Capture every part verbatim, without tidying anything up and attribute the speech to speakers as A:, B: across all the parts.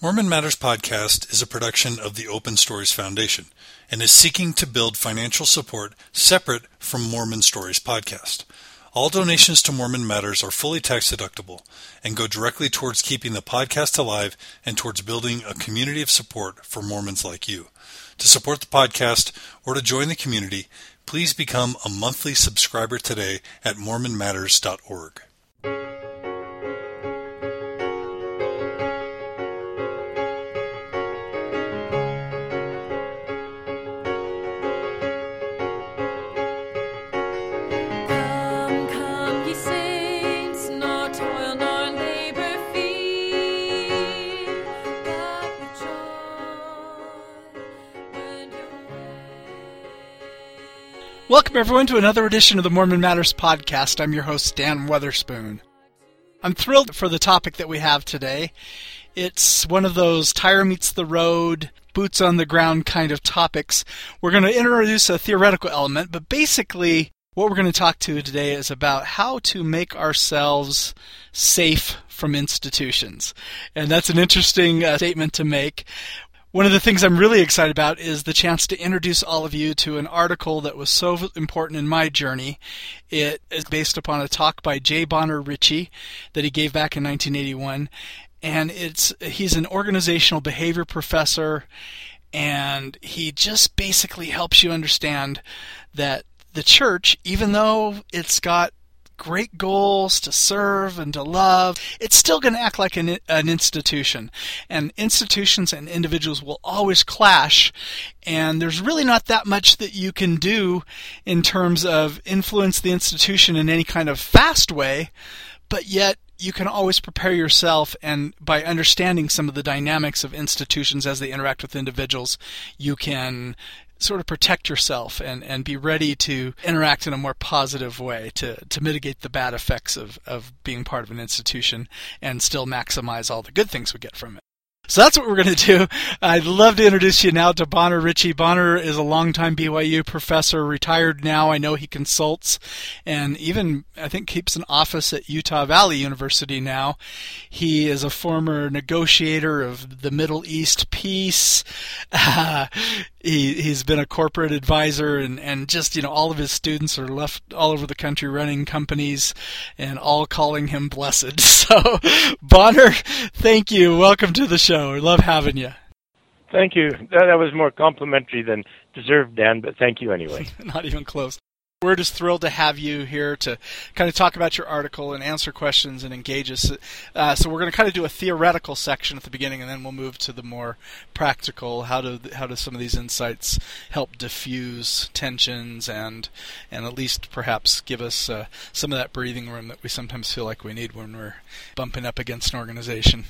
A: Mormon Matters Podcast is a production of the Open Stories Foundation and is seeking to build financial support separate from Mormon Stories Podcast. All donations to Mormon Matters are fully tax deductible and go directly towards keeping the podcast alive and towards building a community of support for Mormons like you. To support the podcast or to join the community, please become a monthly subscriber today at mormon matters dot org.
B: Welcome, everyone, to another edition of the Mormon Matters Podcast. I'm your host, Dan Weatherspoon. I'm thrilled for the topic that we have today. It's one of those tire meets the road, boots on the ground kind of topics. We're going to introduce a theoretical element, but basically what we're going to talk to today is about how to make ourselves safe from institutions. And that's an interesting uh, statement to make. One of the things I'm really excited about is the chance to introduce all of you to an article that was so important in my journey. It is based upon a talk by J. Bonner Ritchie that he gave back in nineteen eighty-one. And it's he's an organizational behavior professor, and he just basically helps you understand that the church, even though it's got great goals to serve and to love, it's still going to act like an, an institution. And institutions and individuals will always clash, and there's really not that much that you can do in terms of influence the institution in any kind of fast way, but yet you can always prepare yourself, and by understanding some of the dynamics of institutions as they interact with individuals, you can sort of protect yourself and, and be ready to interact in a more positive way to, to mitigate the bad effects of, of being part of an institution and still maximize all the good things we get from it. So that's what we're going to do. I'd love to introduce you now to Bonner Ritchie. Bonner is a longtime B Y U professor, retired now. I know he consults and even, I think, keeps an office at Utah Valley University now. He is a former negotiator of the Middle East peace. Uh, he, he's been a corporate advisor, and, and just, you know, all of his students are left all over the country running companies and all calling him blessed. So, Bonner, thank you. Welcome to the show. We love having you.
C: Thank you. That, that was more complimentary than deserved, Dan, but thank you anyway.
B: Not even close. We're just thrilled to have you here to kind of talk about your article and answer questions and engage us. Uh, so we're going to kind of do a theoretical section at the beginning, and then we'll move to the more practical. How do how do some of these insights help diffuse tensions and and at least perhaps give us uh, some of that breathing room that we sometimes feel like we need when we're bumping up against an organization.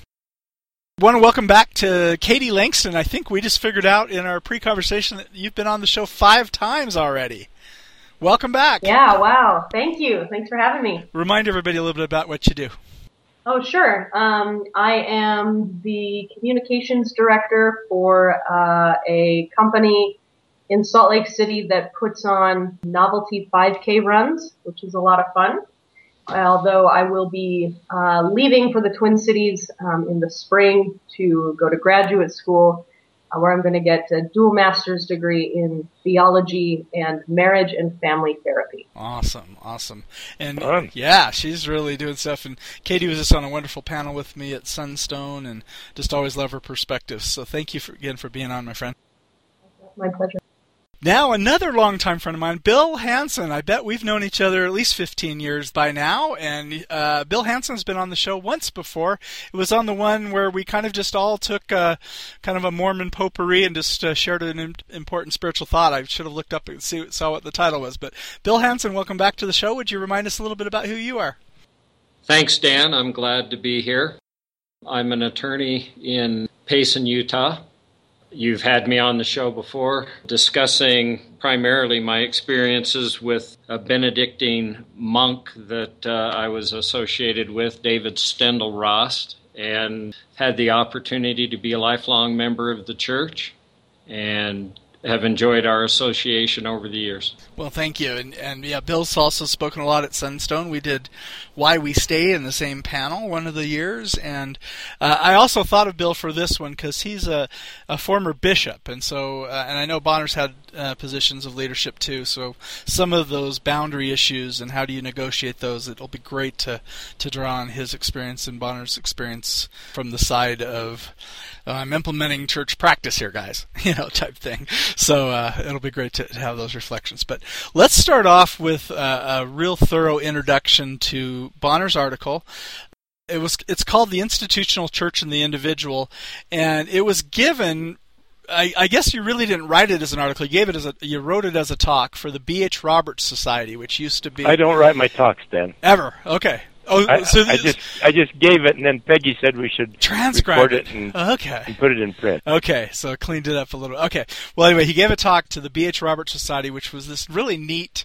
B: I want to welcome back to Katie Langston. I think we just figured out in our pre-conversation that you've been on the show five times already. Welcome back.
D: Yeah, wow. Thank you. Thanks for having me.
B: Remind everybody a little bit about what you do.
D: Oh, sure. Um, I am the communications director for uh, a company in Salt Lake City that puts on novelty five K runs, which is a lot of fun. Although I will be uh, leaving for the Twin Cities um, in the spring to go to graduate school, uh, where I'm going to get a dual master's degree in theology and marriage and family therapy.
B: Awesome, awesome. And
C: Fun.
B: Yeah, she's really doing stuff. And Katie was just on a wonderful panel with me at Sunstone, and just always love her perspectives. So thank you for, again for being on, my friend.
D: My pleasure.
B: Now, another longtime friend of mine, Bill Hansen. I bet we've known each other at least fifteen years by now, and uh, Bill Hansen's been on the show once before. It was on the one where we kind of just all took uh, kind of a Mormon potpourri and just uh, shared an important spiritual thought. I should have looked up and see, saw what the title was. But Bill Hansen, welcome back to the show. Would you remind us a little bit about who you are?
E: Thanks, Dan. I'm glad to be here. I'm an attorney in Payson, Utah. You've had me on the show before discussing primarily my experiences with a Benedictine monk that uh, I was associated with, David Steindl-Rast, and had the opportunity to be a lifelong member of the church. And have enjoyed our association over the years.
B: Well, thank you. And, and yeah, Bill's also spoken a lot at Sunstone. We did Why We Stay in the same panel one of the years. And uh, I also thought of Bill for this one because he's a, a former bishop. And so, uh, and I know Bonner's had uh, positions of leadership too. So some of those boundary issues and how do you negotiate those, it'll be great to, to draw on his experience and Bonner's experience from the side of uh, I'm implementing church practice here, guys, you know, type thing. So uh, it'll be great to have those reflections. But let's start off with uh, a real thorough introduction to Bonner's article. It was it's called The Institutional Church and the Individual, and it was given. I, I guess you really didn't write it as an article. You gave it as a you wrote it as a talk for the B H Roberts Society, which used to be.
C: I don't write my talks, Dan.
B: Ever. Okay. Oh,
C: I,
B: so
C: I just I just gave it, and then Peggy said we should
B: transcribe
C: record it and,
B: okay.
C: and put it in print.
B: Okay, so cleaned it up a little. Okay, well, anyway, he gave a talk to the B H Roberts Society, which was this really neat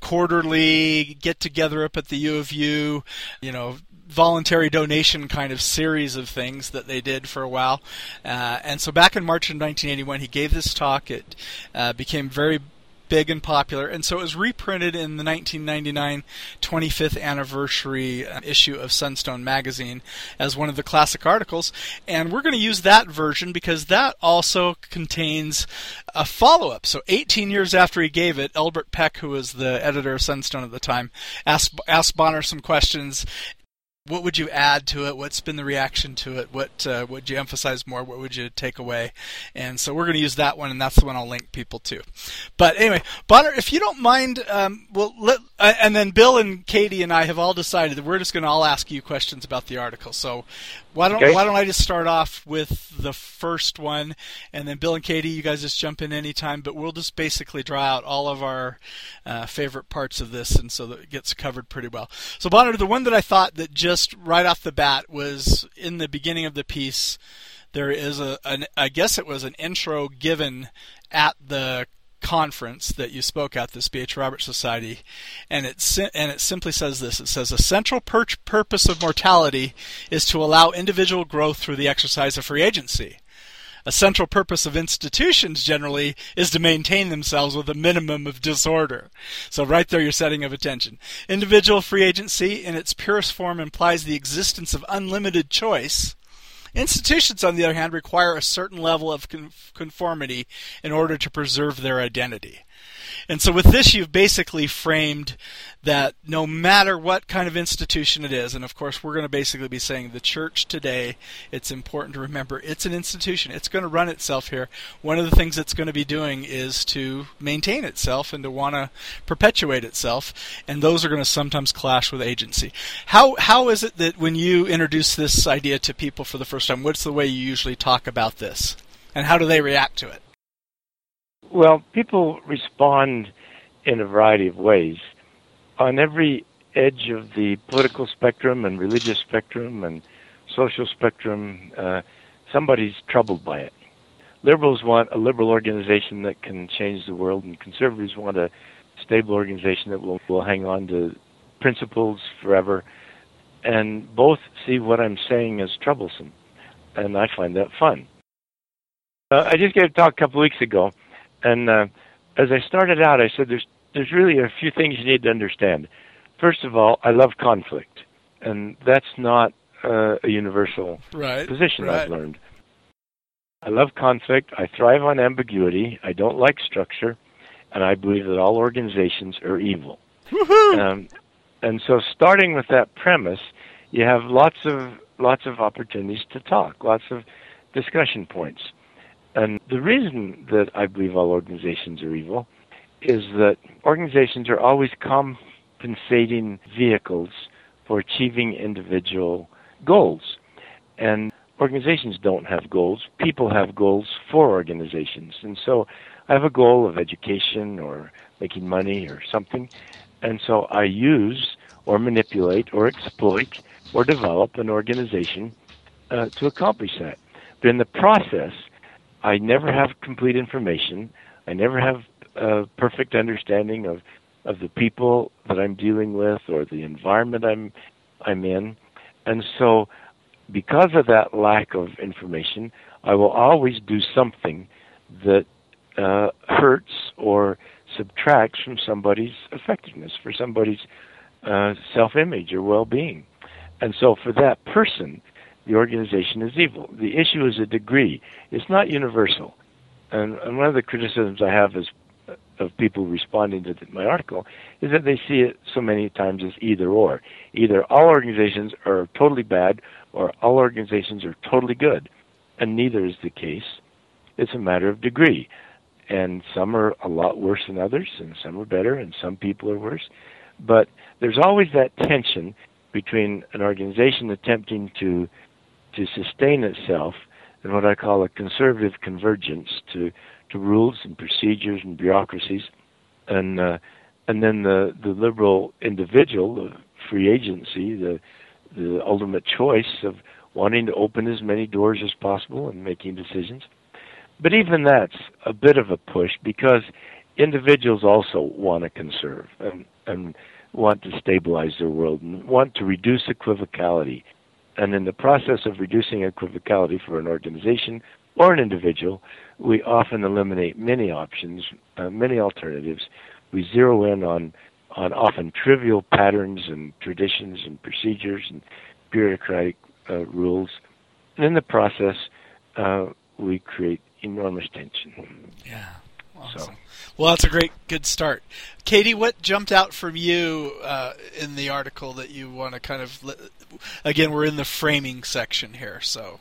B: quarterly get-together up at the U of U, you know, voluntary donation kind of series of things that they did for a while. Uh, and so back in March of nineteen eighty-one, he gave this talk. It uh, became very big and popular, and so it was reprinted in the nineteen ninety-nine twenty-fifth anniversary issue of Sunstone magazine as one of the classic articles, and we're going to use that version because that also contains a follow-up. So eighteen years after he gave it, Elbert Peck, who was the editor of Sunstone at the time, asked, asked Bonner some questions. What would you add to it? What's been the reaction to it? What uh, would you emphasize more? What would you take away? And so we're going to use that one, and that's the one I'll link people to. But anyway, Bonner, if you don't mind, um, well, let, uh, and then Bill and Katie and I have all decided that we're just going to all ask you questions about the article. So why don't
C: okay.
B: why don't I just start off with the first one, and then Bill and Katie, you guys just jump in anytime. But we'll just basically draw out all of our uh, favorite parts of this, and so that it gets covered pretty well. So Bonner, the one that I thought that just Just right off the bat was in the beginning of the piece. There is a, an, I guess it was an intro given at the conference that you spoke at, this B H Roberts Society, and it and it simply says this. It says a central pur- purpose of mortality is to allow individual growth through the exercise of free agency. A central purpose of institutions generally is to maintain themselves with a minimum of disorder. So right there you're setting of attention. Individual free agency in its purest form implies the existence of unlimited choice. Institutions, on the other hand, require a certain level of conformity in order to preserve their identity. And so with this, you've basically framed that no matter what kind of institution it is, and of course we're going to basically be saying the church today, it's important to remember it's an institution. It's going to run itself here. One of the things it's going to be doing is to maintain itself and to want to perpetuate itself, and those are going to sometimes clash with agency. How how is it that when you introduce this idea to people for the first time, what's the way you usually talk about this, and how do they react to it?
C: Well, people respond in a variety of ways. On every edge of the political spectrum and religious spectrum and social spectrum, uh, somebody's troubled by it. Liberals want a liberal organization that can change the world, and conservatives want a stable organization that will, will hang on to principles forever. And both see what I'm saying as troublesome, and I find that fun. Uh, I just gave a talk a couple of weeks ago. And uh, as I started out, I said there's there's really a few things you need to understand. First of all, I love conflict, and that's not uh, a universal
B: right,
C: position
B: right.
C: I've learned. I love conflict. I thrive on ambiguity. I don't like structure, and I believe that all organizations are evil. Um, and so, starting with that premise, you have lots of lots of opportunities to talk, lots of discussion points. And the reason that I believe all organizations are evil is that organizations are always compensating vehicles for achieving individual goals. And organizations don't have goals. People have goals for organizations. And so I have a goal of education or making money or something. And so I use or manipulate or exploit or develop an organization uh, to accomplish that. But in the process, I never have complete information. I never have a perfect understanding of, of the people that I'm dealing with or the environment I'm I'm in. And so because of that lack of information, I will always do something that uh, hurts or subtracts from somebody's effectiveness, for somebody's uh, self-image or well-being. And so for that person, the organization is evil. The issue is a degree. It's not universal. And, and one of the criticisms I have is, of people responding to my article is that they see it so many times as either or. Either all organizations are totally bad or all organizations are totally good. And neither is the case. It's a matter of degree. And some are a lot worse than others, and some are better, and some people are worse. But there's always that tension between an organization attempting to to sustain itself and what I call a conservative convergence to, to rules and procedures and bureaucracies, and uh, and then the, the liberal individual, the free agency, the the ultimate choice of wanting to open as many doors as possible and making decisions. But even that's a bit of a push, because individuals also want to conserve and, and want to stabilize their world and want to reduce equivocality. And in the process of reducing equivocality for an organization or an individual, we often eliminate many options, uh, many alternatives. We zero in on, on often trivial patterns and traditions and procedures and bureaucratic uh, rules. And in the process, uh, we create enormous tension.
B: Yeah. Awesome.
C: So.
B: Well, that's a great, good start. Katie, what jumped out from you uh, in the article that you want to kind of, li- again, we're in the framing section here, so.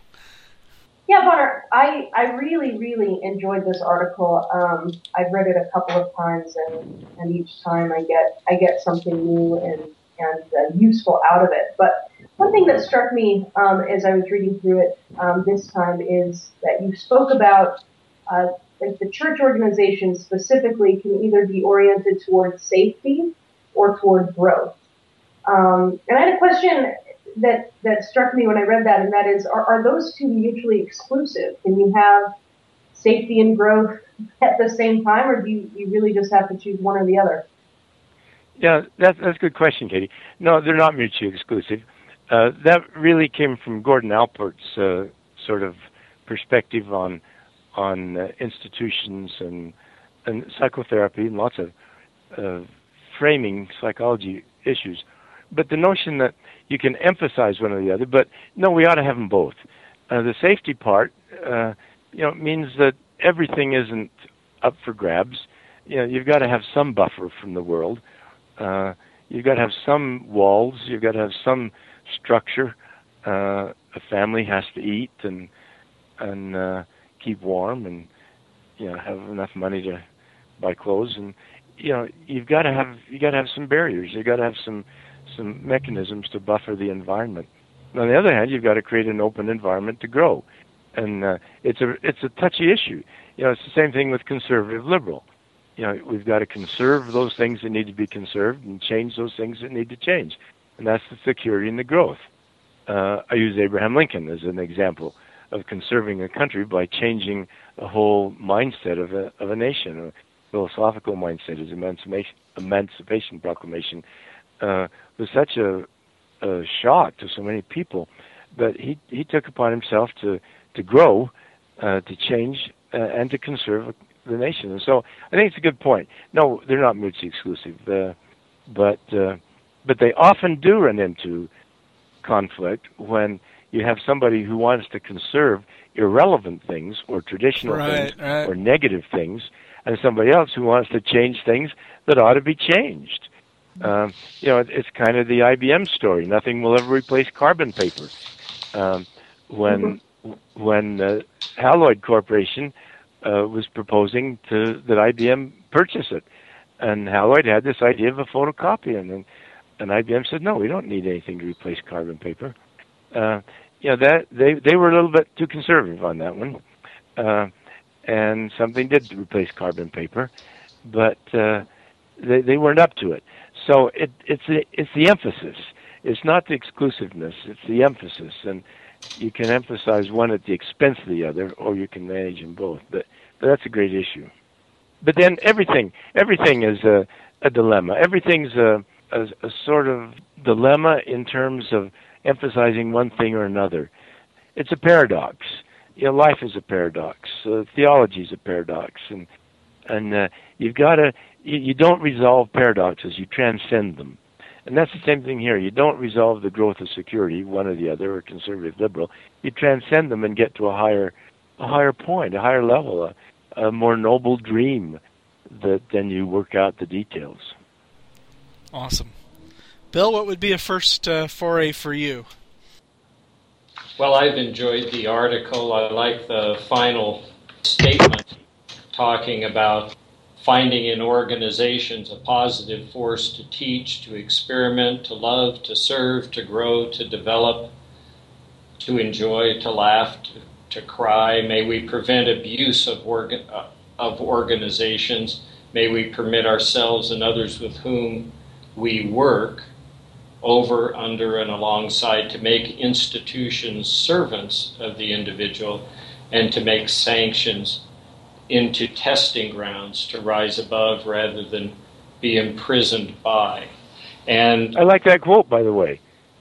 D: Yeah, Bonner, I, I really, really enjoyed this article. Um, I've read it a couple of times, and, and each time I get I get something new and, and uh, useful out of it. But one thing that struck me um, as I was reading through it um, this time is that you spoke about uh, like the church organization specifically can either be oriented towards safety or toward growth. Um, and I had a question that, that struck me when I read that, and that is, are, are those two mutually exclusive? Can you have safety and growth at the same time, or do you, you really just have to choose one or the other?
C: Yeah, that's, that's a good question, Katie. No, they're not mutually exclusive. Uh, that really came from Gordon Alport's uh, sort of perspective on on uh, institutions and and psychotherapy and lots of uh, framing psychology issues. But the notion that you can emphasize one or the other, but no, we ought to have them both. Uh, the safety part, uh, you know, means that everything isn't up for grabs. You know, you've got to have some buffer from the world. Uh, you've got to have some walls. You've got to have some structure. Uh, a family has to eat and and uh, keep warm, and you know, have enough money to buy clothes. And you know, you've got to have you got to have some barriers. You've got to have some some mechanisms to buffer the environment. And on the other hand, you've got to create an open environment to grow. And uh, it's a it's a touchy issue. You know, it's the same thing with conservative liberal. You know, we've got to conserve those things that need to be conserved and change those things that need to change. And that's the security and the growth. Uh, I use Abraham Lincoln as an example of conserving a country by changing the whole mindset of a of a nation. A philosophical mindset, his Emancipation, Emancipation Proclamation uh, was such a, a shock to so many people that he he took upon himself to to grow, uh, to change, uh, and to conserve the nation. And so I think it's a good point. No, they're not mutually exclusive, uh, but uh, but they often do run into conflict when you have somebody who wants to conserve irrelevant things or traditional
B: right,
C: things
B: right.
C: or negative things, and somebody else who wants to change things that ought to be changed. Um, you know, it, it's kind of the I B M story. Nothing will ever replace carbon paper. Um, when when uh, Haloid Corporation uh, was proposing to that I B M purchase it, and Haloid had this idea of a photocopier, and and I B M said, no, we don't need anything to replace carbon paper. Uh, you know, that they they were a little bit too conservative on that one, uh, and something did replace carbon paper, but uh, they they weren't up to it. So it it's the it's the emphasis. It's not the exclusiveness. It's the emphasis, and you can emphasize one at the expense of the other, or you can manage them both. But but that's a great issue. But then everything everything is a a dilemma. Everything's a a, a sort of dilemma in terms of emphasizing one thing or another. It's a paradox. You know, life is a paradox. Uh, theology is a paradox, and And uh, you've got to, you, you don't resolve paradoxes, you transcend them. And that's the same thing here. You don't resolve the growth of security, one or the other, or conservative liberal. You transcend them and get to a higher, a higher point, a higher level, a, a more noble dream. That then you work out the details.
B: Awesome. Bill, what would be a first uh, foray for you?
E: Well, I've enjoyed the article. I like the final statement talking about finding in organizations a positive force to teach, to experiment, to love, to serve, to grow, to develop, to enjoy, to laugh, to, to cry. May we prevent abuse of, organ, uh, of organizations. May we permit ourselves and others with whom we work over, under, and alongside to make institutions servants of the individual and to make sanctions into testing grounds to rise above rather than be imprisoned by. And
C: I like that quote, by the way.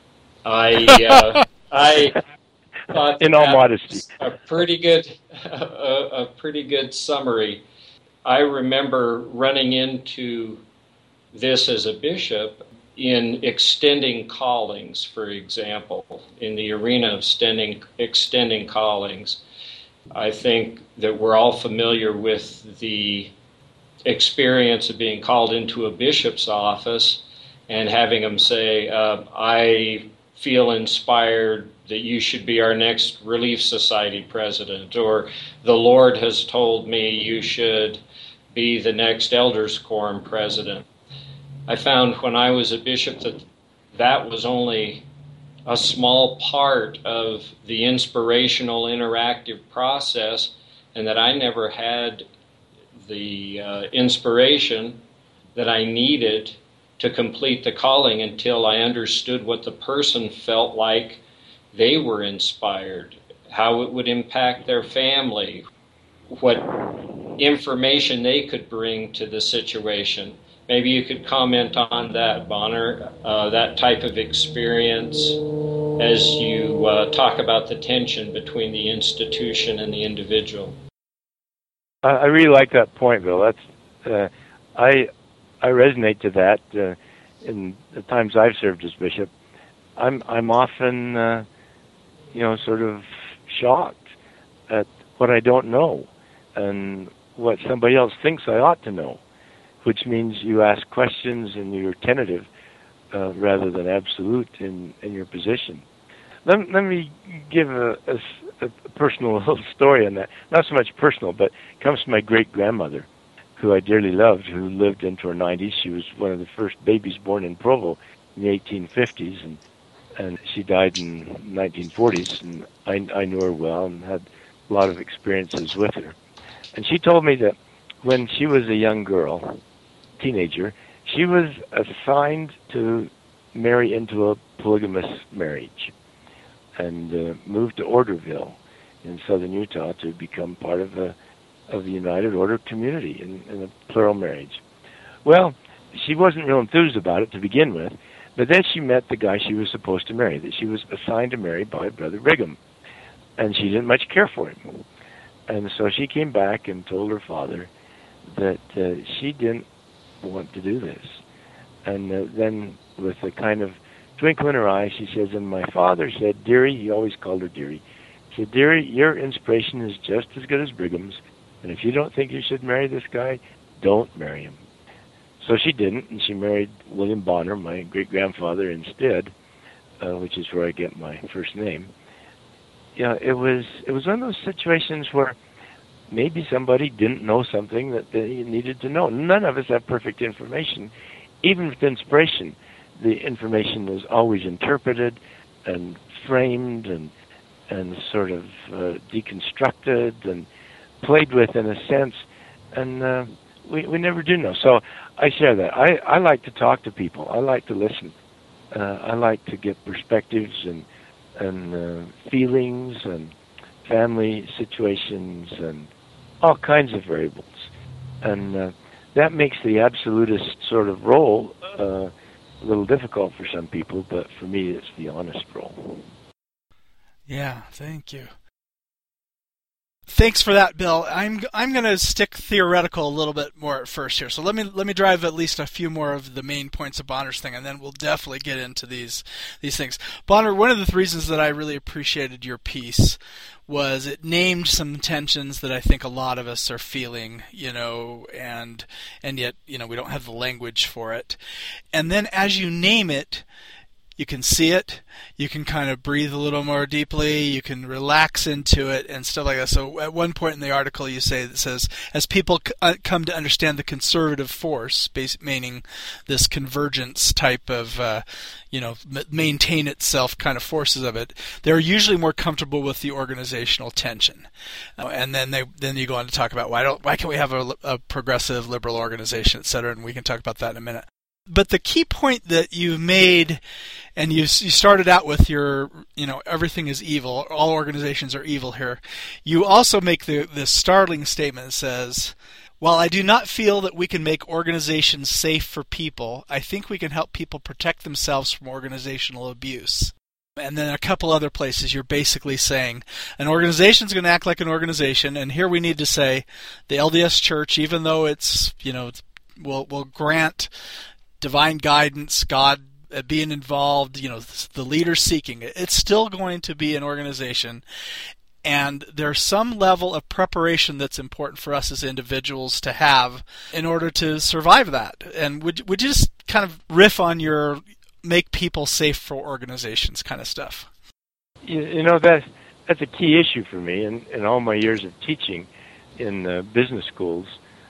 E: I uh, I thought
C: in all
E: that
C: modesty,
E: was a pretty good a, a pretty good summary. I remember running into this as a bishop in extending callings, for example, in the arena of extending extending callings. I think that we're all familiar with the experience of being called into a bishop's office and having them say, uh, I feel inspired that you should be our next Relief Society president, or the Lord has told me you should be the next Elders Quorum president. I found when I was a bishop that that was only a small part of the inspirational interactive process, and that I never had the uh, inspiration that I needed to complete the calling until I understood what the person felt like they were inspired, how it would impact their family, what information they could bring to the situation. Maybe you could comment on that, Bonner, uh, that type of experience as you uh, talk about the tension between the institution and the individual.
C: I really like that point, Bill. That's uh, I I resonate to that. Uh, in the times I've served as bishop, I'm I'm often uh, you know sort of shocked at what I don't know and what somebody else thinks I ought to know, which means you ask questions and you're tentative uh, rather than absolute in, in your position. Let, let me give a, a, a personal little story on that. Not so much personal, but it comes from my great-grandmother, who I dearly loved, who lived into her nineties. She was one of the first babies born in Provo in the eighteen fifties, and, and she died in nineteen forties, and I, I knew her well and had a lot of experiences with her. And she told me that when she was a young girl, teenager, she was assigned to marry into a polygamous marriage and uh, moved to Orderville in southern Utah to become part of a of the United Order community in, in a plural marriage. Well, she wasn't real enthused about it to begin with, but then she met the guy she was supposed to marry, that she was assigned to marry by Brother Brigham, and she didn't much care for him. And so she came back and told her father that uh, she didn't want to do this. And uh, then with a kind of twinkle in her eye, she says, and my father said, dearie, he always called her dearie, he said, dearie, your inspiration is just as good as Brigham's, and if you don't think you should marry this guy, don't marry him. So she didn't, and she married William Bonner, my great-grandfather, instead, uh, which is where I get my first name. You know, it was it was one of those situations where maybe somebody didn't know something that they needed to know. None of us have perfect information. Even with inspiration, the information is always interpreted and framed and and sort of uh, deconstructed and played with in a sense, and uh, we we never do know. So I share that. I, I like to talk to people. I like to listen. Uh, I like to get perspectives and and uh, feelings and family situations and all kinds of variables. And uh, that makes the absolutist sort of role uh, a little difficult for some people, but for me it's the honest role.
B: Yeah, thank you. Thanks for that, Bill. I'm I'm going to stick theoretical a little bit more at first here. So let me let me drive at least a few more of the main points of Bonner's thing, and then we'll definitely get into these these things. Bonner, one of the reasons that I really appreciated your piece was it named some tensions that I think a lot of us are feeling, you know, and and yet, you know, we don't have the language for it. And then as you name it, you can see it, you can kind of breathe a little more deeply, you can relax into it and stuff like that. So at one point in the article you say that says, as people c- uh, come to understand the conservative force, base, meaning this convergence type of, uh, you know, m- maintain itself kind of forces of it, they're usually more comfortable with the organizational tension. Uh, and then they then you go on to talk about why don't why can't we have a, a progressive liberal organization, et cetera, and we can talk about that in a minute. But the key point that you made, and you you started out with your, you know, everything is evil, all organizations are evil here. You also make the this startling statement that says, while I do not feel that we can make organizations safe for people, I think we can help people protect themselves from organizational abuse. And then a couple other places you're basically saying an organization's going to act like an organization, and here we need to say the L D S Church, even though it's, you know, will will grant divine guidance, God being involved, you know, the leader seeking it, it's still going to be an organization. And there's some level of preparation that's important for us as individuals to have in order to survive that. And would would you just kind of riff on your make people safe for organizations kind of stuff?
C: You, you know, that, that's a key issue for me. In, in all my years of teaching in uh, business schools,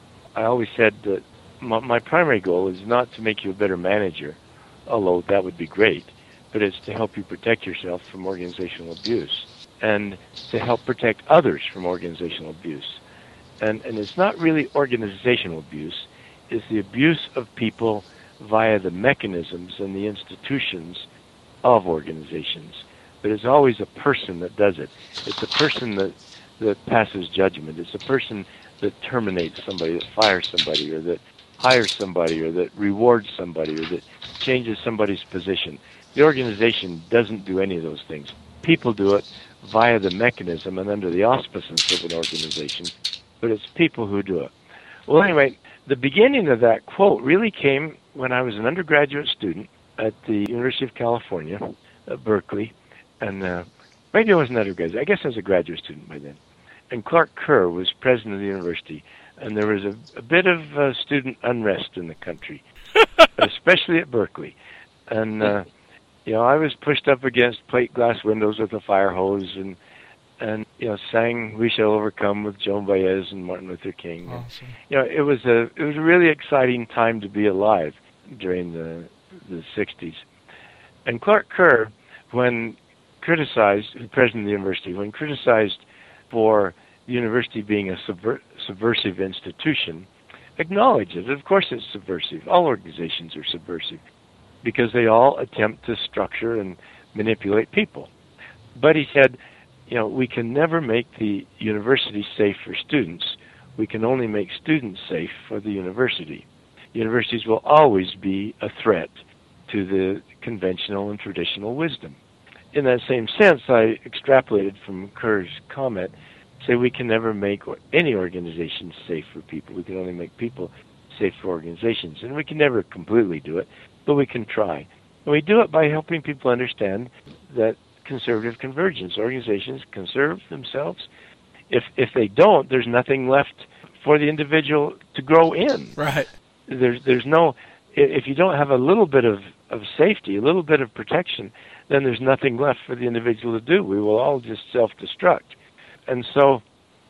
C: I always said that My, my primary goal is not to make you a better manager, although that would be great, but it's to help you protect yourself from organizational abuse and to help protect others from organizational abuse. And, and it's not really organizational abuse, it's the abuse of people via the mechanisms and the institutions of organizations. But it's always a person that does it. It's a person that, that passes judgment. It's a person that terminates somebody, that fires somebody, or that hires somebody, or that rewards somebody, or that changes somebody's position. The organization doesn't do any of those things. People do it via the mechanism and under the auspices of an organization, but it's people who do it. Well, anyway, the beginning of that quote really came when I was an undergraduate student at the University of California, at Berkeley, and uh, maybe I was an undergraduate. I guess I was a graduate student by then. And Clark Kerr was president of the university, and there was a, a bit of uh, student unrest in the country, especially at Berkeley. And, uh, you know, I was pushed up against plate glass windows with a fire hose and, and you know, sang We Shall Overcome with Joan Baez and Martin Luther King.
B: Awesome.
C: And, you know, it was a it was a really exciting time to be alive during the the sixties. And Clark Kerr, when criticized, the president of the university, when criticized for the university being a subver- subversive institution, acknowledged it. Of course it's subversive. All organizations are subversive because they all attempt to structure and manipulate people. But he said, you know, we can never make the university safe for students. We can only make students safe for the university. Universities will always be a threat to the conventional and traditional wisdom. In that same sense, I extrapolated from Kerr's comment, say we can never make any organization safe for people. We can only make people safe for organizations. And we can never completely do it, but we can try. And we do it by helping people understand that conservative convergence, organizations conserve themselves. If if they don't, there's nothing left for the individual to grow in.
B: Right.
C: There's there's no, if you don't have a little bit of, of safety, a little bit of protection, then there's nothing left for the individual to do. We will all just self-destruct. And so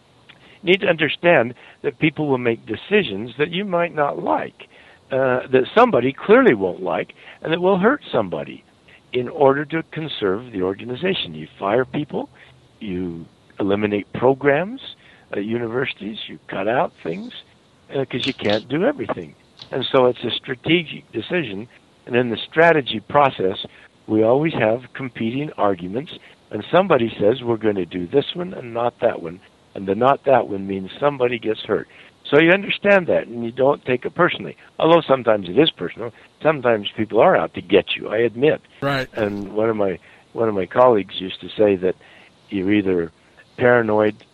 C: you need to understand that people will make decisions that you might not like, uh, that somebody clearly won't like, and that will hurt somebody in order to conserve the organization. You fire people, you eliminate programs at universities, you cut out things, because uh, you can't do everything. And so it's a strategic decision, and in the strategy process, we always have competing arguments, and somebody says we're going to do this one and not that one, and the not that one means somebody gets hurt. So you understand that, and you don't take it personally. Although sometimes it is personal. Sometimes people are out to get you, I admit.
B: Right.
C: And one of my one of my colleagues used to say that you're either paranoid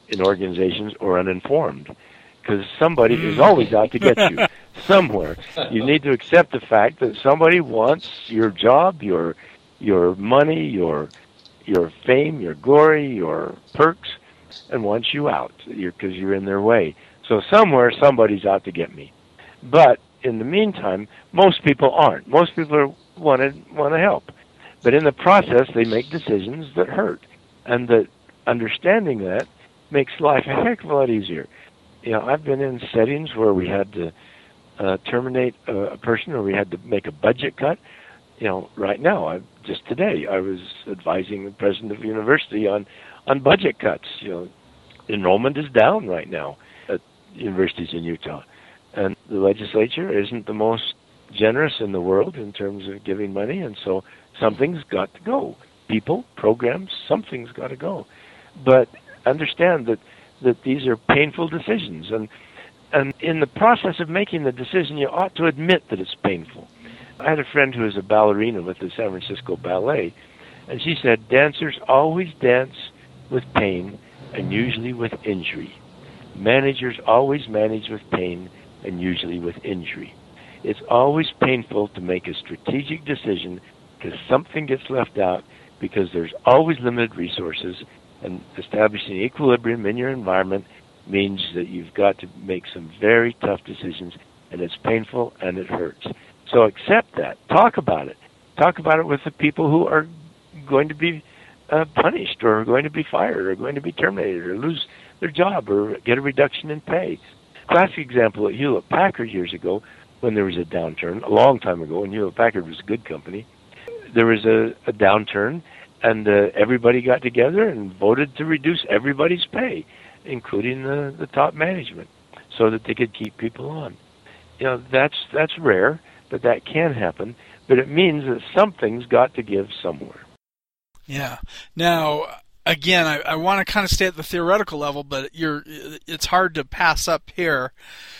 C: in organizations or uninformed, because somebody is always out to get you somewhere. You need to accept the fact that somebody wants your job, your your money, your your fame, your glory, your perks, and wants you out because you're, you're in their way. So somewhere somebody's out to get me. But in the meantime, most people aren't. Most people are want to want to help, but in the process, they make decisions that hurt, and that understanding that makes life a heck of a lot easier. You know, I've been in settings where we had to uh, terminate a, a person, or we had to make a budget cut. You know, right now, I, just today, I was advising the president of the university on on budget cuts. You know, enrollment is down right now at universities in Utah, and the legislature isn't the most generous in the world in terms of giving money, and so something's got to go. People, programs, something's got to go. But understand that, that these are painful decisions, and and in the process of making the decision, you ought to admit that it's painful. I had a friend who was a ballerina with the San Francisco Ballet, and she said, dancers always dance with pain and usually with injury. Managers always manage with pain and usually with injury. It's always painful to make a strategic decision because something gets left out, because there's always limited resources, and establishing equilibrium in your environment means that you've got to make some very tough decisions, and it's painful and it hurts. So accept that. Talk about it. Talk about it with the people who are going to be uh, punished, or are going to be fired, or going to be terminated, or lose their job, or get a reduction in pay. Classic example at Hewlett-Packard years ago, when there was a downturn, a long time ago, when Hewlett-Packard was a good company, there was a, a downturn, and uh, everybody got together and voted to reduce everybody's pay, including the, the top management, so that they could keep people on. You know, that's that's rare, but that can happen. But it means that something's got to give somewhere.
B: Yeah. Now, again, I, I want to kind of stay at the theoretical level, but you're it's hard to pass up here.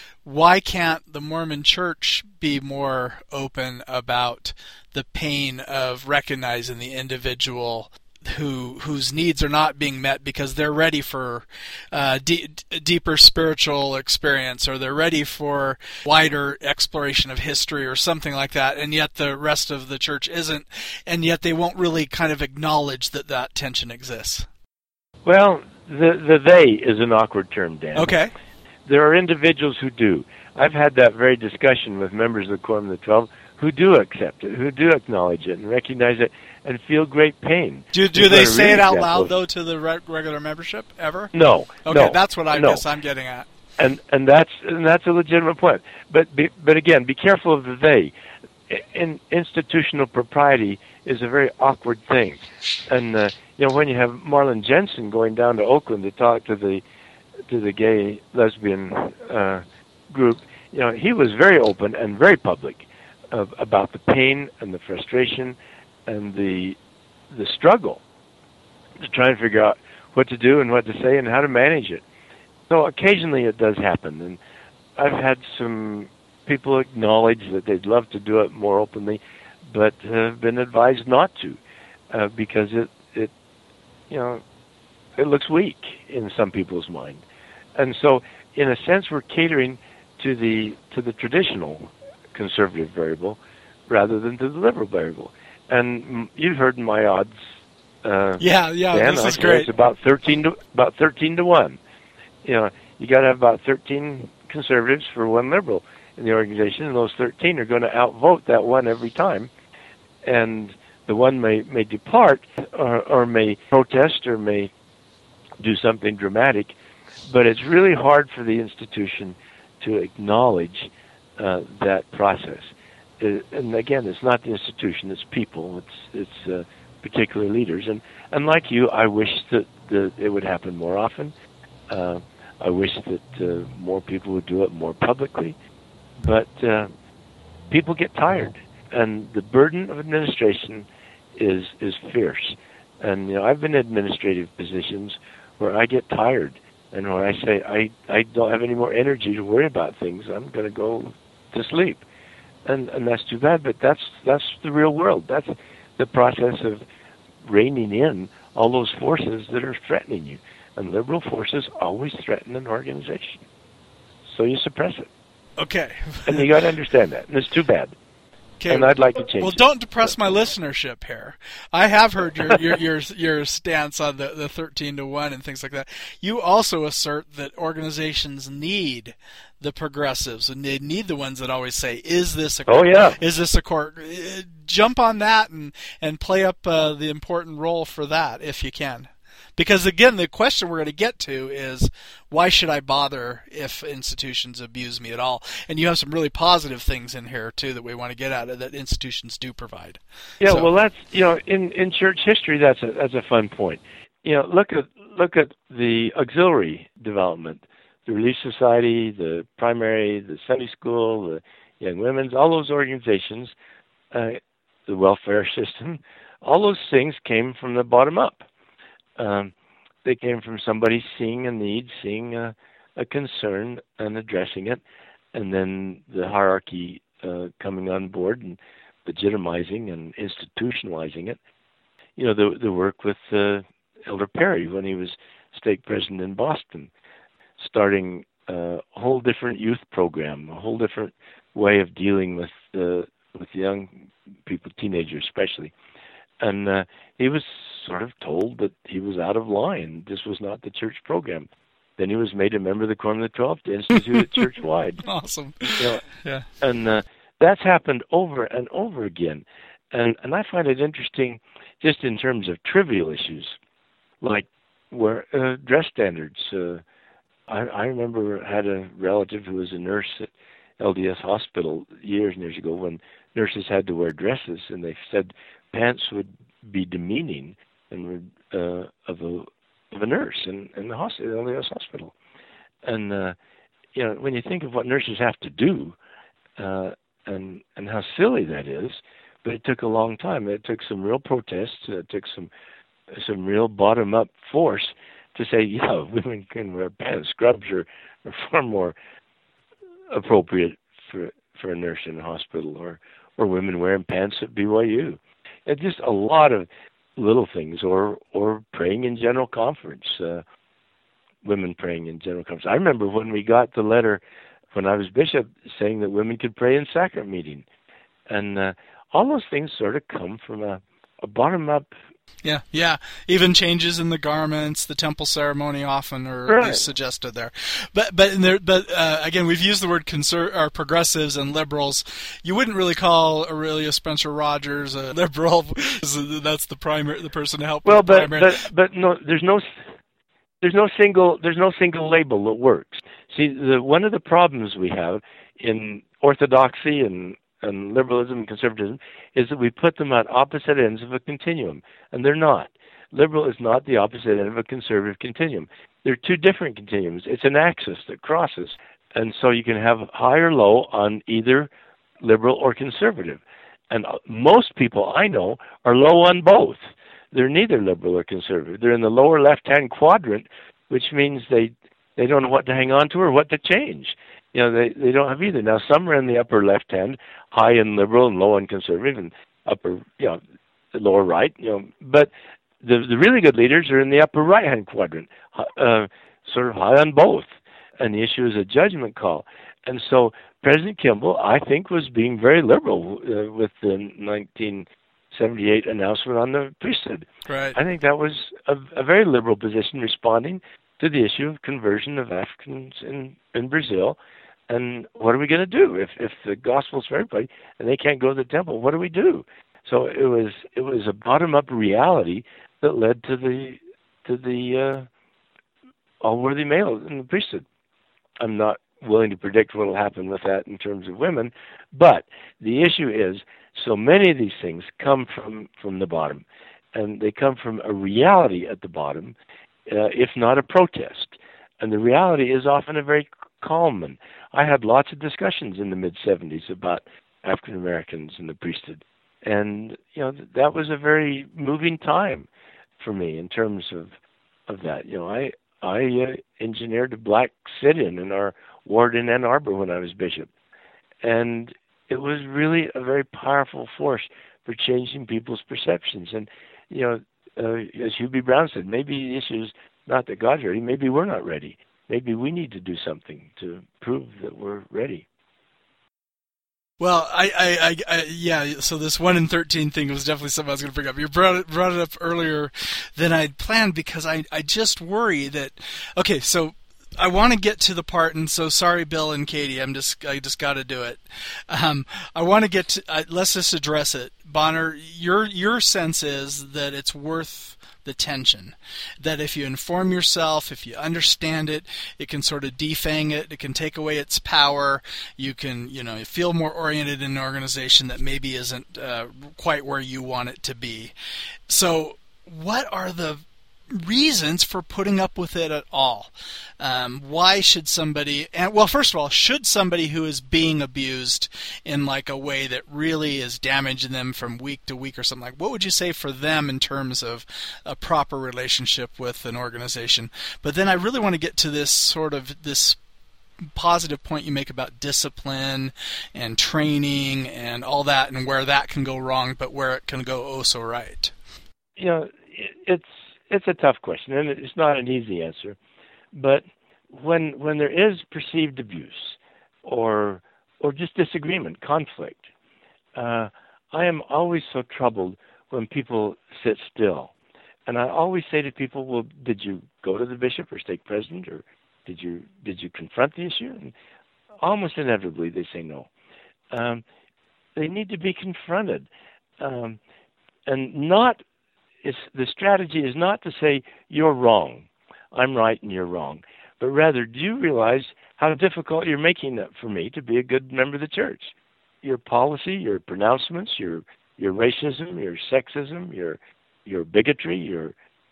B: Why can't the Mormon Church be more open about the pain of recognizing the individual who whose needs are not being met because they're ready for uh, d- deeper spiritual experience, or they're ready for wider exploration of history or something like that, and yet the rest of the church isn't, and yet they won't really kind of acknowledge that that tension exists?
C: Well, the, the they is an awkward term, Dan.
B: Okay.
C: There are individuals who do. I've had that very discussion with members of the Quorum of the Twelve who do accept it, who do acknowledge it and recognize it and feel great pain.
B: Do do they say it out loud, though, to the re- regular membership, ever?
C: No.
B: Okay,
C: no,
B: that's what I
C: no.
B: guess I'm getting at.
C: And and that's and that's a legitimate point. But be, but again, be careful of the they. In, institutional propriety is a very awkward thing. And, uh, you know, when you have Marlon Jensen going down to Oakland to talk to the to the gay lesbian uh, group, you know, he was very open and very public uh, about the pain and the frustration and the the struggle to try and figure out what to do and what to say and how to manage it. So occasionally it does happen, and I've had some people acknowledge that they'd love to do it more openly, but have been advised not to uh, because it it you know it looks weak in some people's mind. And so, in a sense, we're catering to the to the traditional conservative variable rather than to the liberal variable. And you've heard my odds. Uh,
B: yeah, yeah,
C: Dan,
B: this is
C: I
B: great.
C: It's about thirteen to about thirteen to one. You know, you got to have about thirteen conservatives for one liberal in the organization, and those thirteen are going to outvote that one every time. And the one may may depart, or, or may protest, or may do something dramatic. But it's really hard for the institution to acknowledge uh, that process. It, and again, it's not the institution; it's people. It's it's uh, particular leaders. And, and like you, I wish that the, it would happen more often. Uh, I wish that uh, more people would do it more publicly. But uh, people get tired, and the burden of administration is is fierce. And you know, I've been in administrative positions where I get tired. And when I say I, I don't have any more energy to worry about things, I'm going to go to sleep, and and that's too bad. But that's that's the real world. That's the process of reining in all those forces that are threatening you. And liberal forces always threaten an organization. So you suppress it.
B: Okay.
C: And you got to understand that. And it's too bad.
B: Okay.
C: And I'd like to change
B: Well,
C: it.
B: don't depress my listenership here. I have heard your your your, your stance on the, the thirteen to one and things like that. You also assert that organizations need the progressives, and they need the ones that always say, "Is this a court?
C: Oh yeah,
B: is this a court?" Jump on that and and play up uh, the important role for that if you can. Because, again, the question we're going to get to is, why should I bother if institutions abuse me at all? And you have some really positive things in here, too, that we want to get at that institutions do provide.
C: Yeah,
B: so.
C: well, that's, you know, in, in church history, that's a, that's a fun point. You know, look at look at the auxiliary development, the Relief Society, the primary, the Sunday school, the Young Women's, all those organizations, uh, the welfare system, all those things came from the bottom up. Um, they came from somebody seeing a need, seeing a, a concern, and addressing it, and then the hierarchy uh, coming on board and legitimizing and institutionalizing it. You know, the the work with uh, Elder Perry when he was stake president in Boston, starting uh, a whole different youth program, a whole different way of dealing with uh, with young people, teenagers especially. And uh, he was sort of told that he was out of line. This was not the church program. Then he was made a member of the Quorum of the Twelve to institute it church-wide.
B: Awesome.
C: You know,
B: yeah.
C: And uh, that's happened over and over again. And and I find it interesting just in terms of trivial issues, like where uh, dress standards. Uh, I, I remember I had a relative who was a nurse at L D S Hospital years and years ago when nurses had to wear dresses, and they said pants would be demeaning and would, uh, of a of a nurse in, in the hospital, L D S Hospital. And uh, you know, when you think of what nurses have to do, uh, and and how silly that is, but it took a long time. It took some real protests. It took some some real bottom up force to say, yeah, women can wear pants. Scrubs are, are far more appropriate for for a nurse in a hospital, or or women wearing pants at B Y U. It's just a lot of little things, or or praying in general conference, uh, women praying in general conference. I remember when we got the letter when I was bishop saying that women could pray in sacrament meeting, and uh, all those things sort of come from a, a bottom up.
B: Yeah, yeah. Even changes in the garments, the temple ceremony often are
C: right.
B: suggested there. But but in there, but uh, again, we've used the word conser- or progressives and liberals. You wouldn't really call Aurelia Spencer Rogers a liberal. That's the primary, the person to help.
C: Well,
B: with the
C: but,
B: primary.
C: but but no, there's no there's no single there's no single label that works. See, the, one of the problems we have in orthodoxy and and liberalism and conservatism is that we put them at opposite ends of a continuum, and they're not. Liberal is not the opposite end of a conservative continuum. They're two different continuums. It's an axis that crosses, and so you can have high or low on either liberal or conservative. And most people I know are low on both. They're neither liberal or conservative. They're in the lower left-hand quadrant, which means they they don't know what to hang on to or what to change. You know, they, they don't have either. Now, some are in the upper left hand, high in liberal and low in conservative, and upper, you know, the lower right, you know. But the the really good leaders are in the upper right hand quadrant, uh, sort of high on both. And the issue is a judgment call. And so President Kimball, I think, was being very liberal uh, with the nineteen seventy-eight announcement on the priesthood.
B: Right.
C: I think that was a, a very liberal position, responding to the issue of conversion of Africans in, in Brazil. And what are we going to do if, if the gospel's for everybody and they can't go to the temple? What do we do? So it was it was a bottom-up reality that led to the to the uh, all-worthy male in the priesthood. I'm not willing to predict what will happen with that in terms of women, but the issue is so many of these things come from, from the bottom, and they come from a reality at the bottom, uh, if not a protest. And the reality is often a very calm one. I had lots of discussions in the mid-seventies about African Americans in the priesthood, and you know that was a very moving time for me in terms of of that. You know, I I uh, engineered a black sit-in in our ward in Ann Arbor when I was bishop, and it was really a very powerful force for changing people's perceptions. And you know, uh, as Hugh B. Brown said, maybe the issues not that God's ready. Maybe we're not ready. Maybe we need to do something to prove that we're ready.
B: Well, I, I, I, I, yeah, so this one in thirteen thing was definitely something I was going to bring up. You brought it, brought it up earlier than I'd planned because I, I just worry that, okay, so I want to get to the part, and so sorry, Bill and Katie, I'm just, I just got to do it. Um, I want to get to, uh, let's just address it. Bonner, your, your sense is that it's worth the tension, that if you inform yourself, if you understand it, it can sort of defang it, it can take away its power, you can, you know, feel more oriented in an organization that maybe isn't uh, quite where you want it to be. So what are the reasons for putting up with it at all? Um, why should somebody, and well, first of all, should somebody who is being abused in like a way that really is damaging them from week to week or something, like what would you say for them in terms of a proper relationship with an organization? But then I really want to get to this sort of this positive point you make about discipline and training and all that, and where that can go wrong, but where it can go oh so right.
C: You know, it's It's a tough question, and it's not an easy answer. But when when there is perceived abuse or or just disagreement, conflict, uh, I am always so troubled when people sit still. And I always say to people, well, did you go to the bishop or stake president, or did you did you confront the issue? And almost inevitably they say no. Um, they need to be confronted. Um, and not It's, the strategy is not to say, you're wrong, I'm right and you're wrong, but rather, do you realize how difficult you're making it for me to be a good member of the church? Your policy, your pronouncements, your your racism, your sexism, your your bigotry, your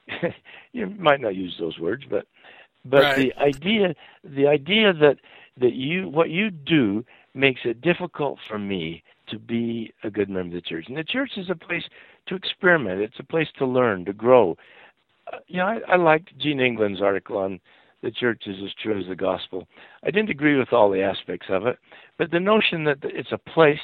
C: you might not use those words, but but right. the idea the idea that that you what you do makes it difficult for me to be a good member of the church. And the church is a place to experiment. It's a place to learn, to grow. Uh, you know, I, I liked Gene England's article on the church is as true as the gospel. I didn't agree with all the aspects of it, but the notion that it's a place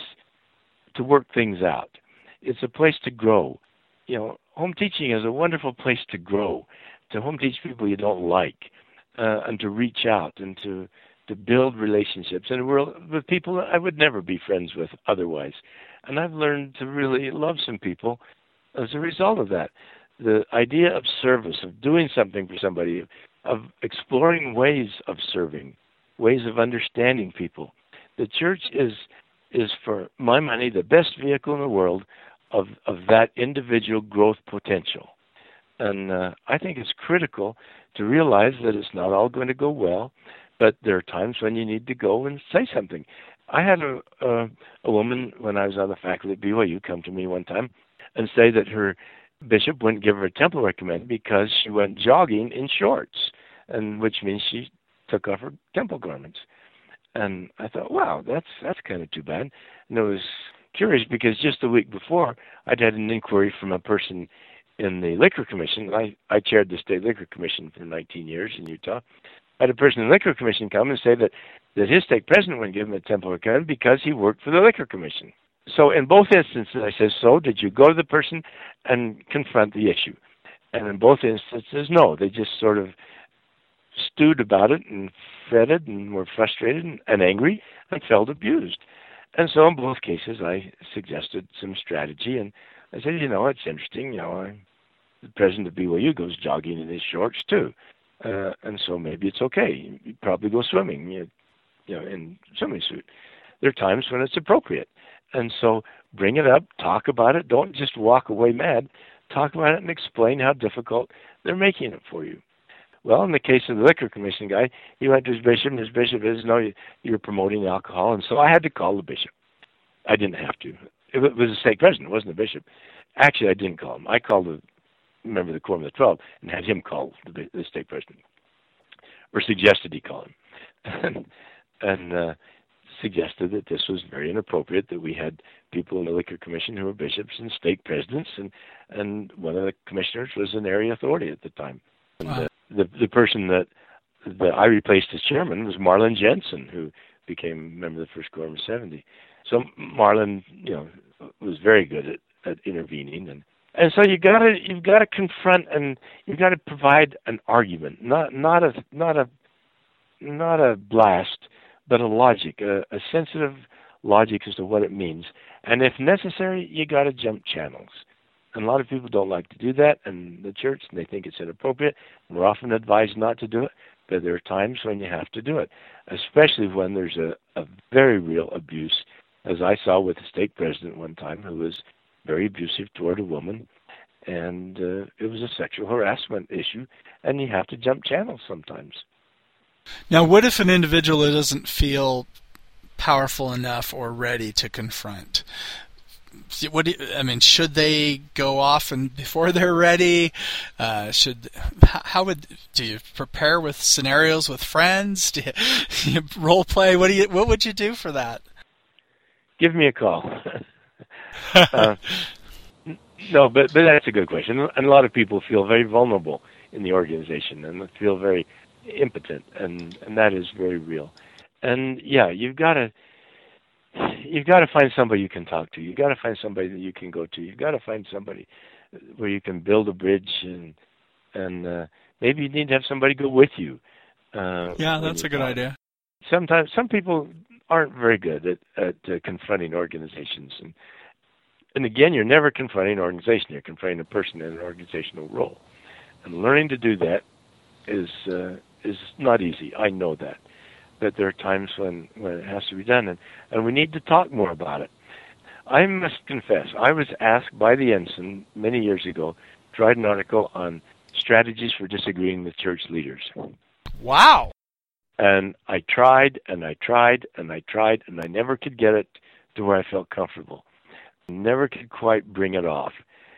C: to work things out. It's a place to grow. You know, home teaching is a wonderful place to grow, to home teach people you don't like, uh, and to reach out and to to build relationships and with people that I would never be friends with otherwise. And I've learned to really love some people as a result of that. The idea of service, of doing something for somebody, of exploring ways of serving, ways of understanding people. The church is, is for my money, the best vehicle in the world of, of that individual growth potential. And uh, I think it's critical to realize that it's not all going to go well, but there are times when you need to go and say something. I had a, a, a woman, when I was on the faculty at B Y U, come to me one time and say that her bishop wouldn't give her a temple recommend because she went jogging in shorts, and which means she took off her temple garments. And I thought, wow, that's that's kind of too bad. And I was curious because just the week before, I'd had an inquiry from a person in the Liquor Commission. I, I chaired the State Liquor Commission for nineteen years in Utah. I had a person in the Liquor Commission come and say that, that his stake president wouldn't give him a temple recommend because he worked for the Liquor Commission. So in both instances, I said, so did you go to the person and confront the issue? And in both instances, no. They just sort of stewed about it and fretted and were frustrated and, and angry and felt abused. And so in both cases, I suggested some strategy. And I said, you know, it's interesting. You know, I, the president of B Y U goes jogging in his shorts, too. Uh, and so maybe it's okay. You probably go swimming, you, you know, in swimming suit. There are times when it's appropriate. And so bring it up, talk about it. Don't just walk away mad. Talk about it and explain how difficult they're making it for you. Well, in the case of the Liquor Commission guy, he went to his bishop, and his bishop says, no, you're promoting alcohol. And so I had to call the bishop. I didn't have to. It was a stake president. It wasn't a bishop. Actually, I didn't call him. I called the member of the Quorum of the Twelve and had him call the, the stake president, or suggested he call him, and, and uh, suggested that this was very inappropriate, that we had people in the Liquor Commission who were bishops and stake presidents, and, and one of the commissioners was an area authority at the time. And
B: wow.
C: uh, the the person that that I replaced as chairman was Marlon Jensen, who became a member of the First Quorum of seventy. So Marlon, you know, was very good at, at intervening and And so you gotta you've got to confront and you've got to provide an argument, not not a not a not a blast, but a logic, a, a sensitive logic as to what it means. And if necessary, you got to jump channels. And a lot of people don't like to do that in the church, and they think it's inappropriate. We're often advised not to do it, but there are times when you have to do it, especially when there's a, a very real abuse, as I saw with the stake president one time, who was very abusive toward a woman, and uh, it was a sexual harassment issue, and you have to jump channels sometimes.
B: Now, what if an individual doesn't feel powerful enough or ready to confront? What do you, I mean, should they go off and before they're ready? Uh, should how would do you prepare with scenarios with friends? Do you, do you role play? What do you what would you do for that?
C: Give me a call. uh, no, but but that's a good question. And a lot of people feel very vulnerable in the organization and feel very impotent, and and that is very real. And yeah, you've got to. You've got to find somebody you can talk to. You've got to find somebody that you can go to. You've got to find somebody where you can build a bridge, and and uh, maybe you need to have somebody go with you. Uh,
B: yeah, that's a good idea.
C: Sometimes some people aren't very good at, at uh, confronting organizations, and and again, you're never confronting an organization. You're confronting a person in an organizational role, and learning to do that is uh, is not easy. I know that. That there are times when, when it has to be done, and, and we need to talk more about it. I must confess, I was asked by the Ensign many years ago to write an article on strategies for disagreeing with church leaders.
B: Wow!
C: And I tried, and I tried, and I tried, and I never could get it to where I felt comfortable. Never could quite bring it off.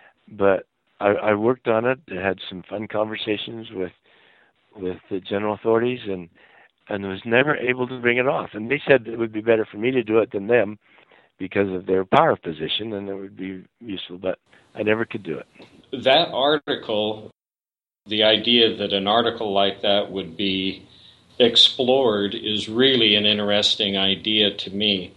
C: But I, I worked on it, had some fun conversations with with the general authorities, and and was never able to bring it off. And they said it would be better for me to do it than them because of their power position, and it would be useful, but I never could do it.
E: That article, the idea that an article like that would be explored is really an interesting idea to me.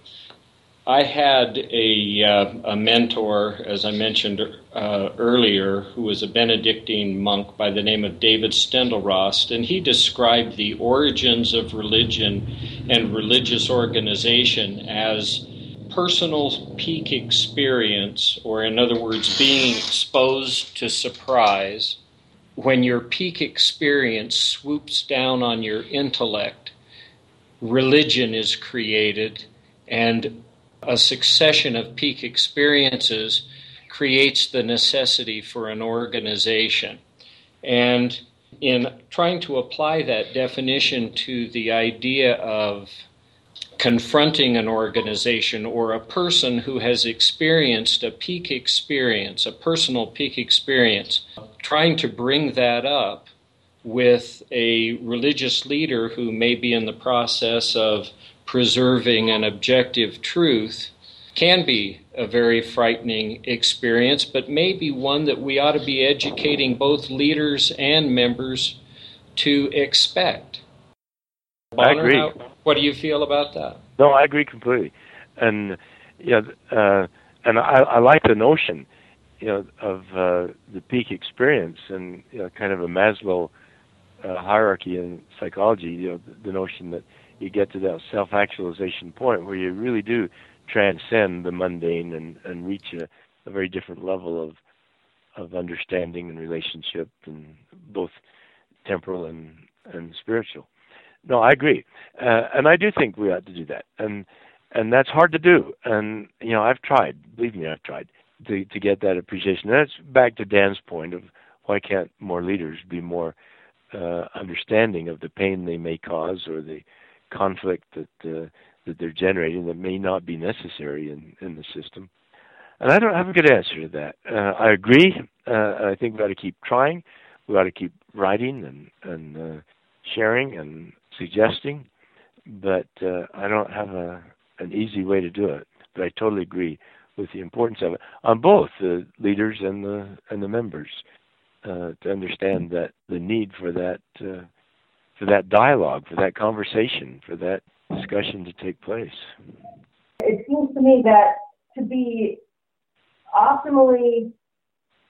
E: I had a, uh, a mentor, as I mentioned uh, earlier, who was a Benedictine monk by the name of David Steindl-Rast, and he described the origins of religion and religious organization as personal peak experience, or in other words, being exposed to surprise. When your peak experience swoops down on your intellect, religion is created, and a succession of peak experiences creates the necessity for an organization. And in trying to apply that definition to the idea of confronting an organization or a person who has experienced a peak experience, a personal peak experience, trying to bring that up with a religious leader who may be in the process of preserving an objective truth can be a very frightening experience, but maybe one that we ought to be educating both leaders and members to expect. Bonner,
C: I agree.
E: How, what do you feel about that?
C: No, I agree completely. And yeah, uh, and I, I like the notion, you know, of uh, the peak experience and, you know, kind of a Maslow uh, hierarchy in psychology. You know, the, the notion that you get to that self-actualization point where you really do transcend the mundane and, and reach a, a very different level of of understanding and relationship, and both temporal and, and spiritual. No, I agree, uh, and I do think we ought to do that, and and that's hard to do. And you know, I've tried. Believe me, I've tried to to get that appreciation. And that's back to Dan's point of why can't more leaders be more uh, understanding of the pain they may cause or the conflict that uh, that they're generating that may not be necessary in, in the system. And I don't have a good answer to that. Uh, I agree. Uh, I think we ought to keep trying. We ought to keep writing and, and uh, sharing and suggesting. But uh, I don't have a, an easy way to do it. But I totally agree with the importance of it on both the leaders and the and the members uh, to understand that the need for that uh, for that dialogue, for that conversation, for that discussion to take place.
F: It seems to me that to be optimally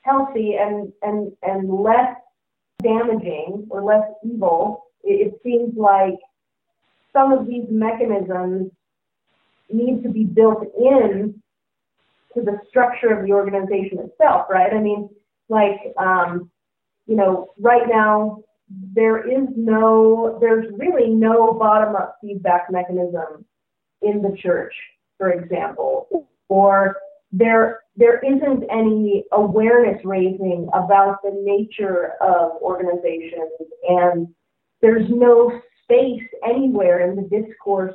D: healthy and, and, and less damaging or less evil, it, it seems like some of these mechanisms need to be built in to the structure of the organization itself, right? I mean, like, um, you know, right now, there is no, there's really no bottom-up feedback mechanism in the church, for example, or there there isn't any awareness raising about the nature of organizations, and there's no space anywhere in the discourse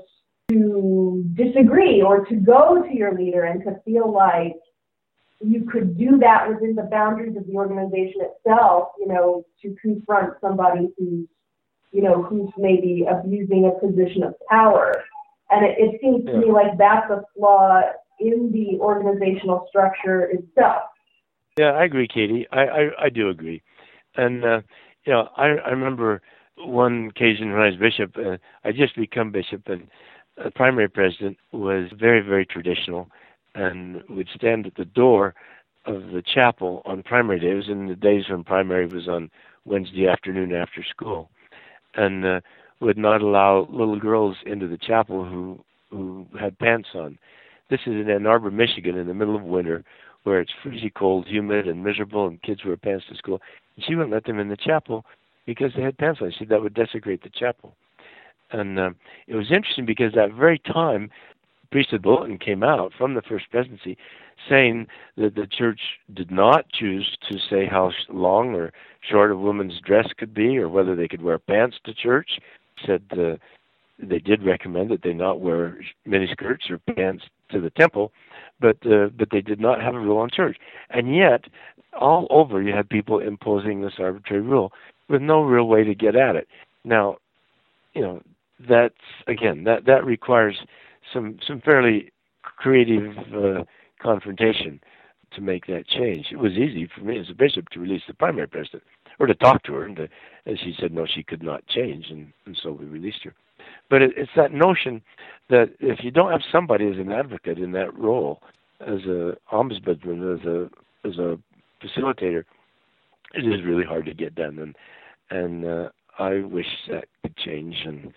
D: to disagree or to go to your leader and to feel like you could do that within the boundaries of the organization itself, you know, to confront somebody who's, you know, who's maybe abusing a position of power. And it, it seems to yeah. me like that's a flaw in the organizational structure itself.
C: Yeah, I agree, Katie. I, I, I do agree. And, uh, you know, I, I remember one occasion when I was bishop, uh, I just become bishop, and the primary president was very, very traditional and would stand at the door of the chapel on primary day. It was in the days when primary was on Wednesday afternoon after school, and uh, would not allow little girls into the chapel who who had pants on. This is in Ann Arbor, Michigan, in the middle of winter, where it's freezing cold, humid, and miserable, and kids wear pants to school. And she wouldn't let them in the chapel because they had pants on. She said that would desecrate the chapel. And uh, it was interesting because that very time, priesthood bulletin came out from the First Presidency saying that the church did not choose to say how long or short a woman's dress could be or whether they could wear pants to church. Said uh, they did recommend that they not wear miniskirts or pants to the temple, but uh, but they did not have a rule on church. And yet, all over, you had people imposing this arbitrary rule with no real way to get at it. Now, you know, that's, again, that, that requires some some fairly creative uh, confrontation to make that change. It was easy for me as a bishop to release the primary president, or to talk to her, and, to, and she said no, she could not change, and, and so we released her. But it, it's that notion that if you don't have somebody as an advocate in that role, as a ombudsman, as a as a facilitator, it is really hard to get done, and and uh, I wish that could change, and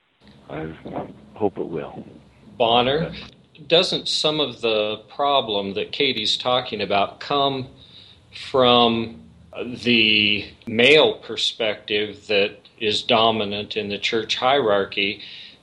C: I hope it will.
E: Bonner, doesn't some of the problem that Katie's talking about come from the male perspective that is dominant in the church hierarchy,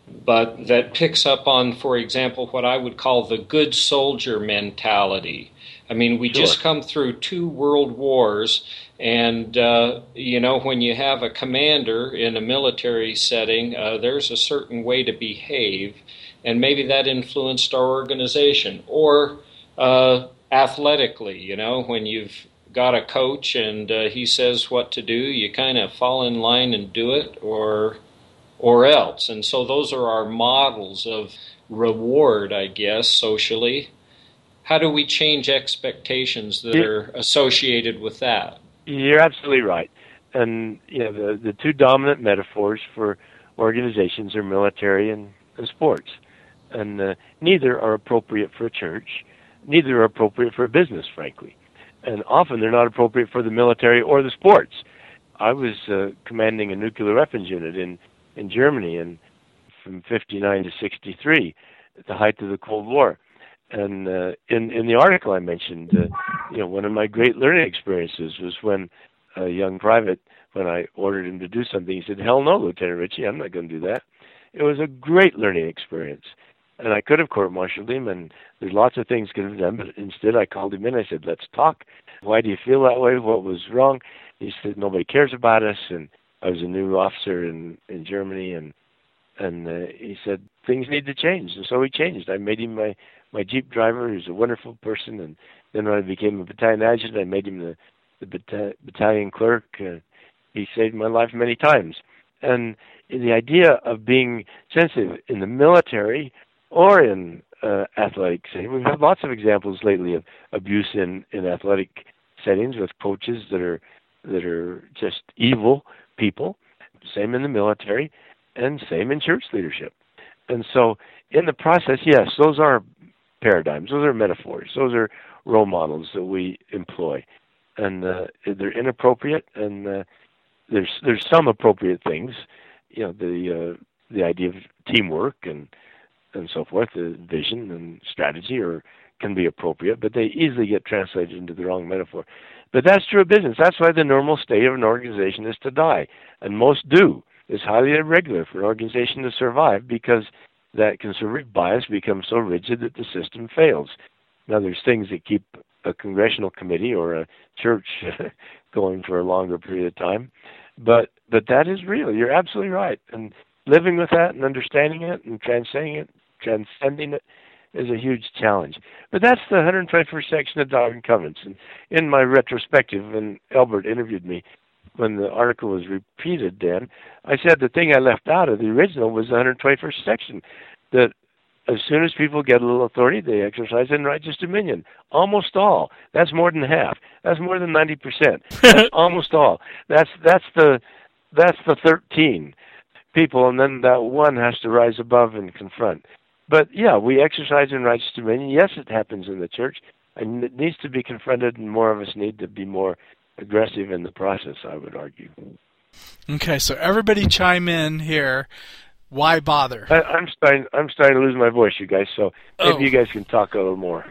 E: but that picks up on, for example, what I would call the good soldier mentality? I mean, we sure. just come through two world wars, and, uh, you know, when you have a commander in a military setting, uh, there's a certain way to behave, and maybe that influenced our organization. Or uh, athletically, you know, when you've got a coach and uh, he says what to do, you kind of fall in line and do it, or or else. And so those are our models of reward, I guess, socially. How do we change expectations that are associated with that?
C: You're absolutely right. And you know, the, the two dominant metaphors for organizations are military and, and sports. And uh, neither are appropriate for a church. Neither are appropriate for a business, frankly. And often they're not appropriate for the military or the sports. I was uh, commanding a nuclear weapons unit in, in Germany and from fifty-nine to sixty-three, at the height of the Cold War. And uh, in, in the article I mentioned, uh, you know, one of my great learning experiences was when a young private, when I ordered him to do something, he said, "Hell no, Lieutenant Ritchie, I'm not going to do that." It was a great learning experience. And I could have court-martialed him, and there's lots of things could have done, but instead I called him in. I said, "Let's talk. Why do you feel that way? What was wrong?" He said, "Nobody cares about us." And I was a new officer in, in Germany, and and uh, he said, "Things need to change." And so he changed. I made him my, my Jeep driver. He was a wonderful person. And then when I became a battalion adjutant, I made him the, the bata- battalion clerk. Uh, he saved my life many times. And the idea of being sensitive in the military or in uh, athletic settings. We've had lots of examples lately of abuse in, in athletic settings with coaches that are that are just evil people. Same in the military, and same in church leadership. And so, in the process, yes, those are paradigms, those are metaphors, those are role models that we employ. and uh, they're inappropriate, and uh, there's there's some appropriate things, you know, the uh, the idea of teamwork and and so forth, the vision and strategy, or can be appropriate, but they easily get translated into the wrong metaphor. But that's true of business. That's why the normal state of an organization is to die, and most do. It's highly irregular for an organization to survive because that conservative bias becomes so rigid that the system fails. Now, there's things that keep a congressional committee or a church going for a longer period of time, but but that is real. You're absolutely right, and living with that and understanding it and transcending it, transcending it, is a huge challenge. But that's the one hundred twenty-first section of Doctrine and Covenants. And in my retrospective, when Albert interviewed me, when the article was repeated then, I said the thing I left out of the original was the one hundred twenty-first section, that as soon as people get a little authority, they exercise in righteous dominion. Almost all. That's more than half. That's more than ninety percent. That's almost all. That's that's the that's the thirteen people, and then that one has to rise above and confront. But yeah, we exercise in righteous dominion. Yes, it happens in the church, and it needs to be confronted, and more of us need to be more aggressive in the process, I would argue.
B: Okay, so everybody chime in here. Why bother?
C: I, I'm starting. I'm starting to lose my voice, you guys. So maybe oh. you guys can talk a little more.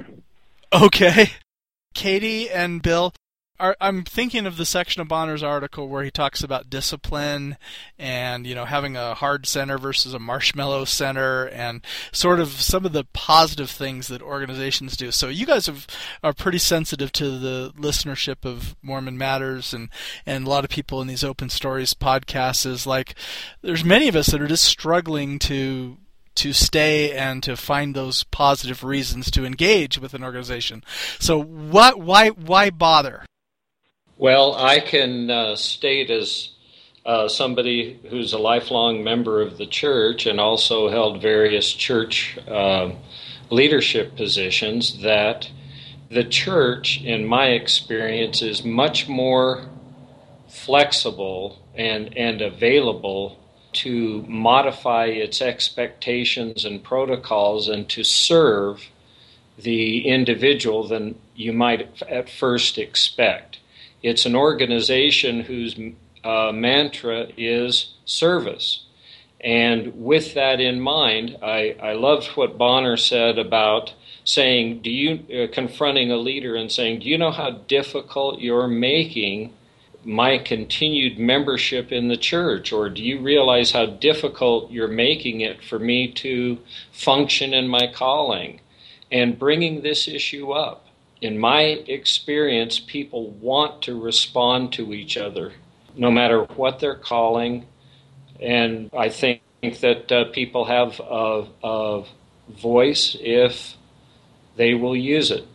B: Okay, Katie and Bill. Are, I'm thinking of the section of Bonner's article where he talks about discipline and, you know, having a hard center versus a marshmallow center and sort of some of the positive things that organizations do. So you guys have, are pretty sensitive to the listenership of Mormon Matters, and, and a lot of people in these Open Stories podcasts is like, there's many of us that are just struggling to to stay and to find those positive reasons to engage with an organization. So what, why, why bother?
E: Well, I can uh, state as uh, somebody who's a lifelong member of the church and also held various church uh, leadership positions that the church, in my experience, is much more flexible and, and available to modify its expectations and protocols and to serve the individual than you might at first expect. It's an organization whose uh, mantra is service. And with that in mind, I, I loved what Bonner said about saying, do you, uh, confronting a leader and saying, do you know how difficult you're making my continued membership in the church? Or do you realize how difficult you're making it for me to function in my calling? And bringing this issue up. In my experience, people want to respond to each other, no matter what they're calling. And I think that uh, people have a, a voice if they will use it.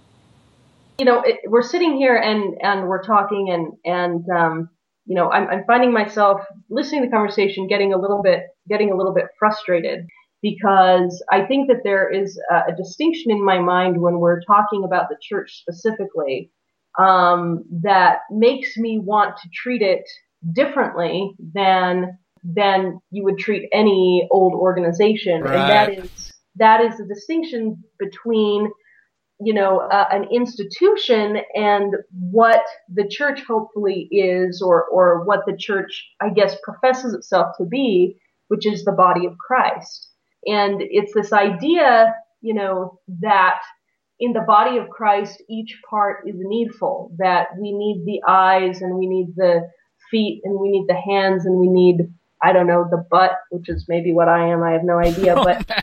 D: You know, it, we're sitting here and, and we're talking, and, and um, you know, I'm, I'm finding myself listening to the conversation, getting a little bit, getting a little bit frustrated. Because I think that there is a, a distinction in my mind when we're talking about the church specifically um, that makes me want to treat it differently than than you would treat any old organization,
B: right.
D: And that is that is the distinction between you know uh, an institution and what the church hopefully is, or or what the church, I guess, professes itself to be, which is the body of Christ. And it's this idea, you know, that in the body of Christ, each part is needful, that we need the eyes and we need the feet and we need the hands and we need, I don't know, the butt, which is maybe what I am. I have no idea.
B: Oh,
D: but,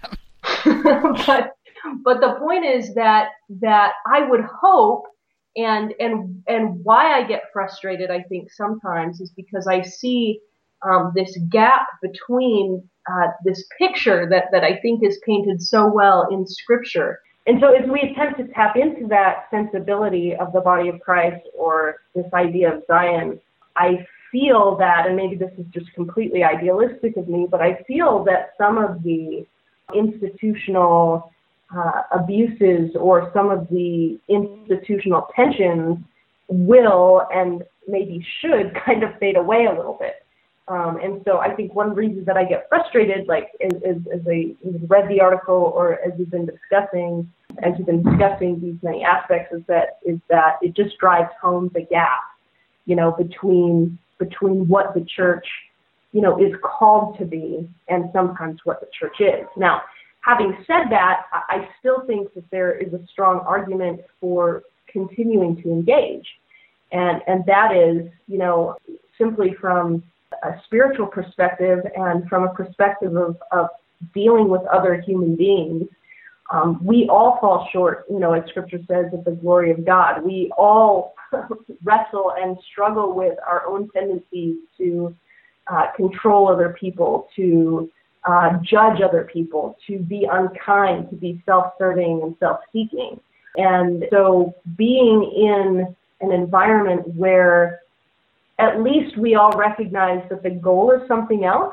D: but, but the point is that, that I would hope, and, and, and why I get frustrated, I think sometimes, is because I see um, this gap between Uh, this picture that, that I think is painted so well in Scripture. And so as we attempt to tap into that sensibility of the body of Christ, or this idea of Zion, I feel that, and maybe this is just completely idealistic of me, but I feel that some of the institutional uh, abuses or some of the institutional tensions will and maybe should kind of fade away a little bit. Um, and so I think one reason that I get frustrated, like as, as, as I read the article or as we've been discussing, as we've been discussing these many aspects, is that is that it just drives home the gap, you know, between between what the church, you know, is called to be and sometimes what the church is. Now, having said that, I still think that there is a strong argument for continuing to engage, and and that is, you know, simply from a spiritual perspective and from a perspective of, of dealing with other human beings. Um, we all fall short, you know, as Scripture says, of the glory of God. We all wrestle and struggle with our own tendencies to uh, control other people, to uh, judge other people, to be unkind, to be self-serving and self-seeking. And so being in an environment where at least we all recognize that the goal is something else,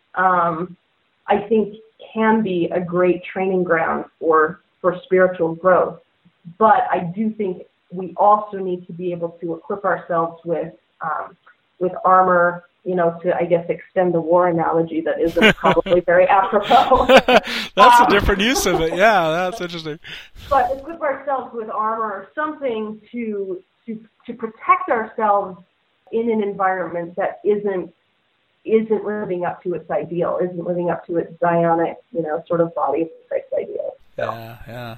D: um, I think can be a great training ground for, for spiritual growth. But I do think we also need to be able to equip ourselves with um, with armor, you know, to, I guess, extend the war analogy that isn't probably very apropos.
B: That's
D: um,
B: a different use of it. Yeah, that's interesting.
D: But equip ourselves with armor or something to to to protect ourselves in an environment that isn't isn't living up to its ideal, isn't living up to its Zionic, you know, sort of body of Christ ideal. So.
B: Yeah, yeah.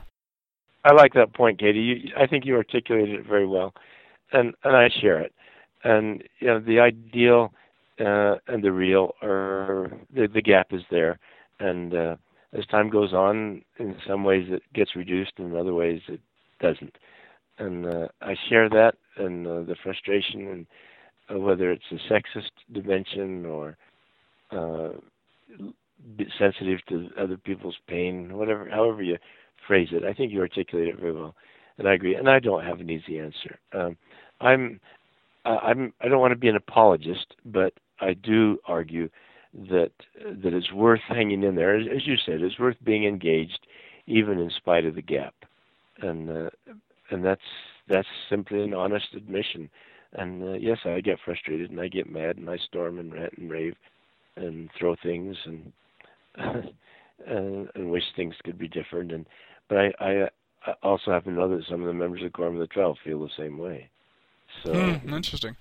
C: I like that point, Katie. You, I think you articulated it very well, and and I share it. And you know, the ideal uh, and the real are the, the gap is there, and uh, as time goes on, in some ways it gets reduced, and in other ways it doesn't. And uh, I share that and uh, the frustration and. Uh, whether it's a sexist dimension or uh, sensitive to other people's pain, whatever, however you phrase it, I think you articulate it very well, and I agree. And I don't have an easy answer. Um, I'm, uh, I'm, I don't want to be an apologist, but I do argue that that it's worth hanging in there, as you said, it's worth being engaged, even in spite of the gap, and uh, and that's that's simply an honest admission. And uh, yes, I get frustrated and I get mad and I storm and rant and rave and throw things and and, and wish things could be different. And but I, I, I also happen to know that some of the members of Quorum of the Twelve feel the same way. So
B: hmm, interesting.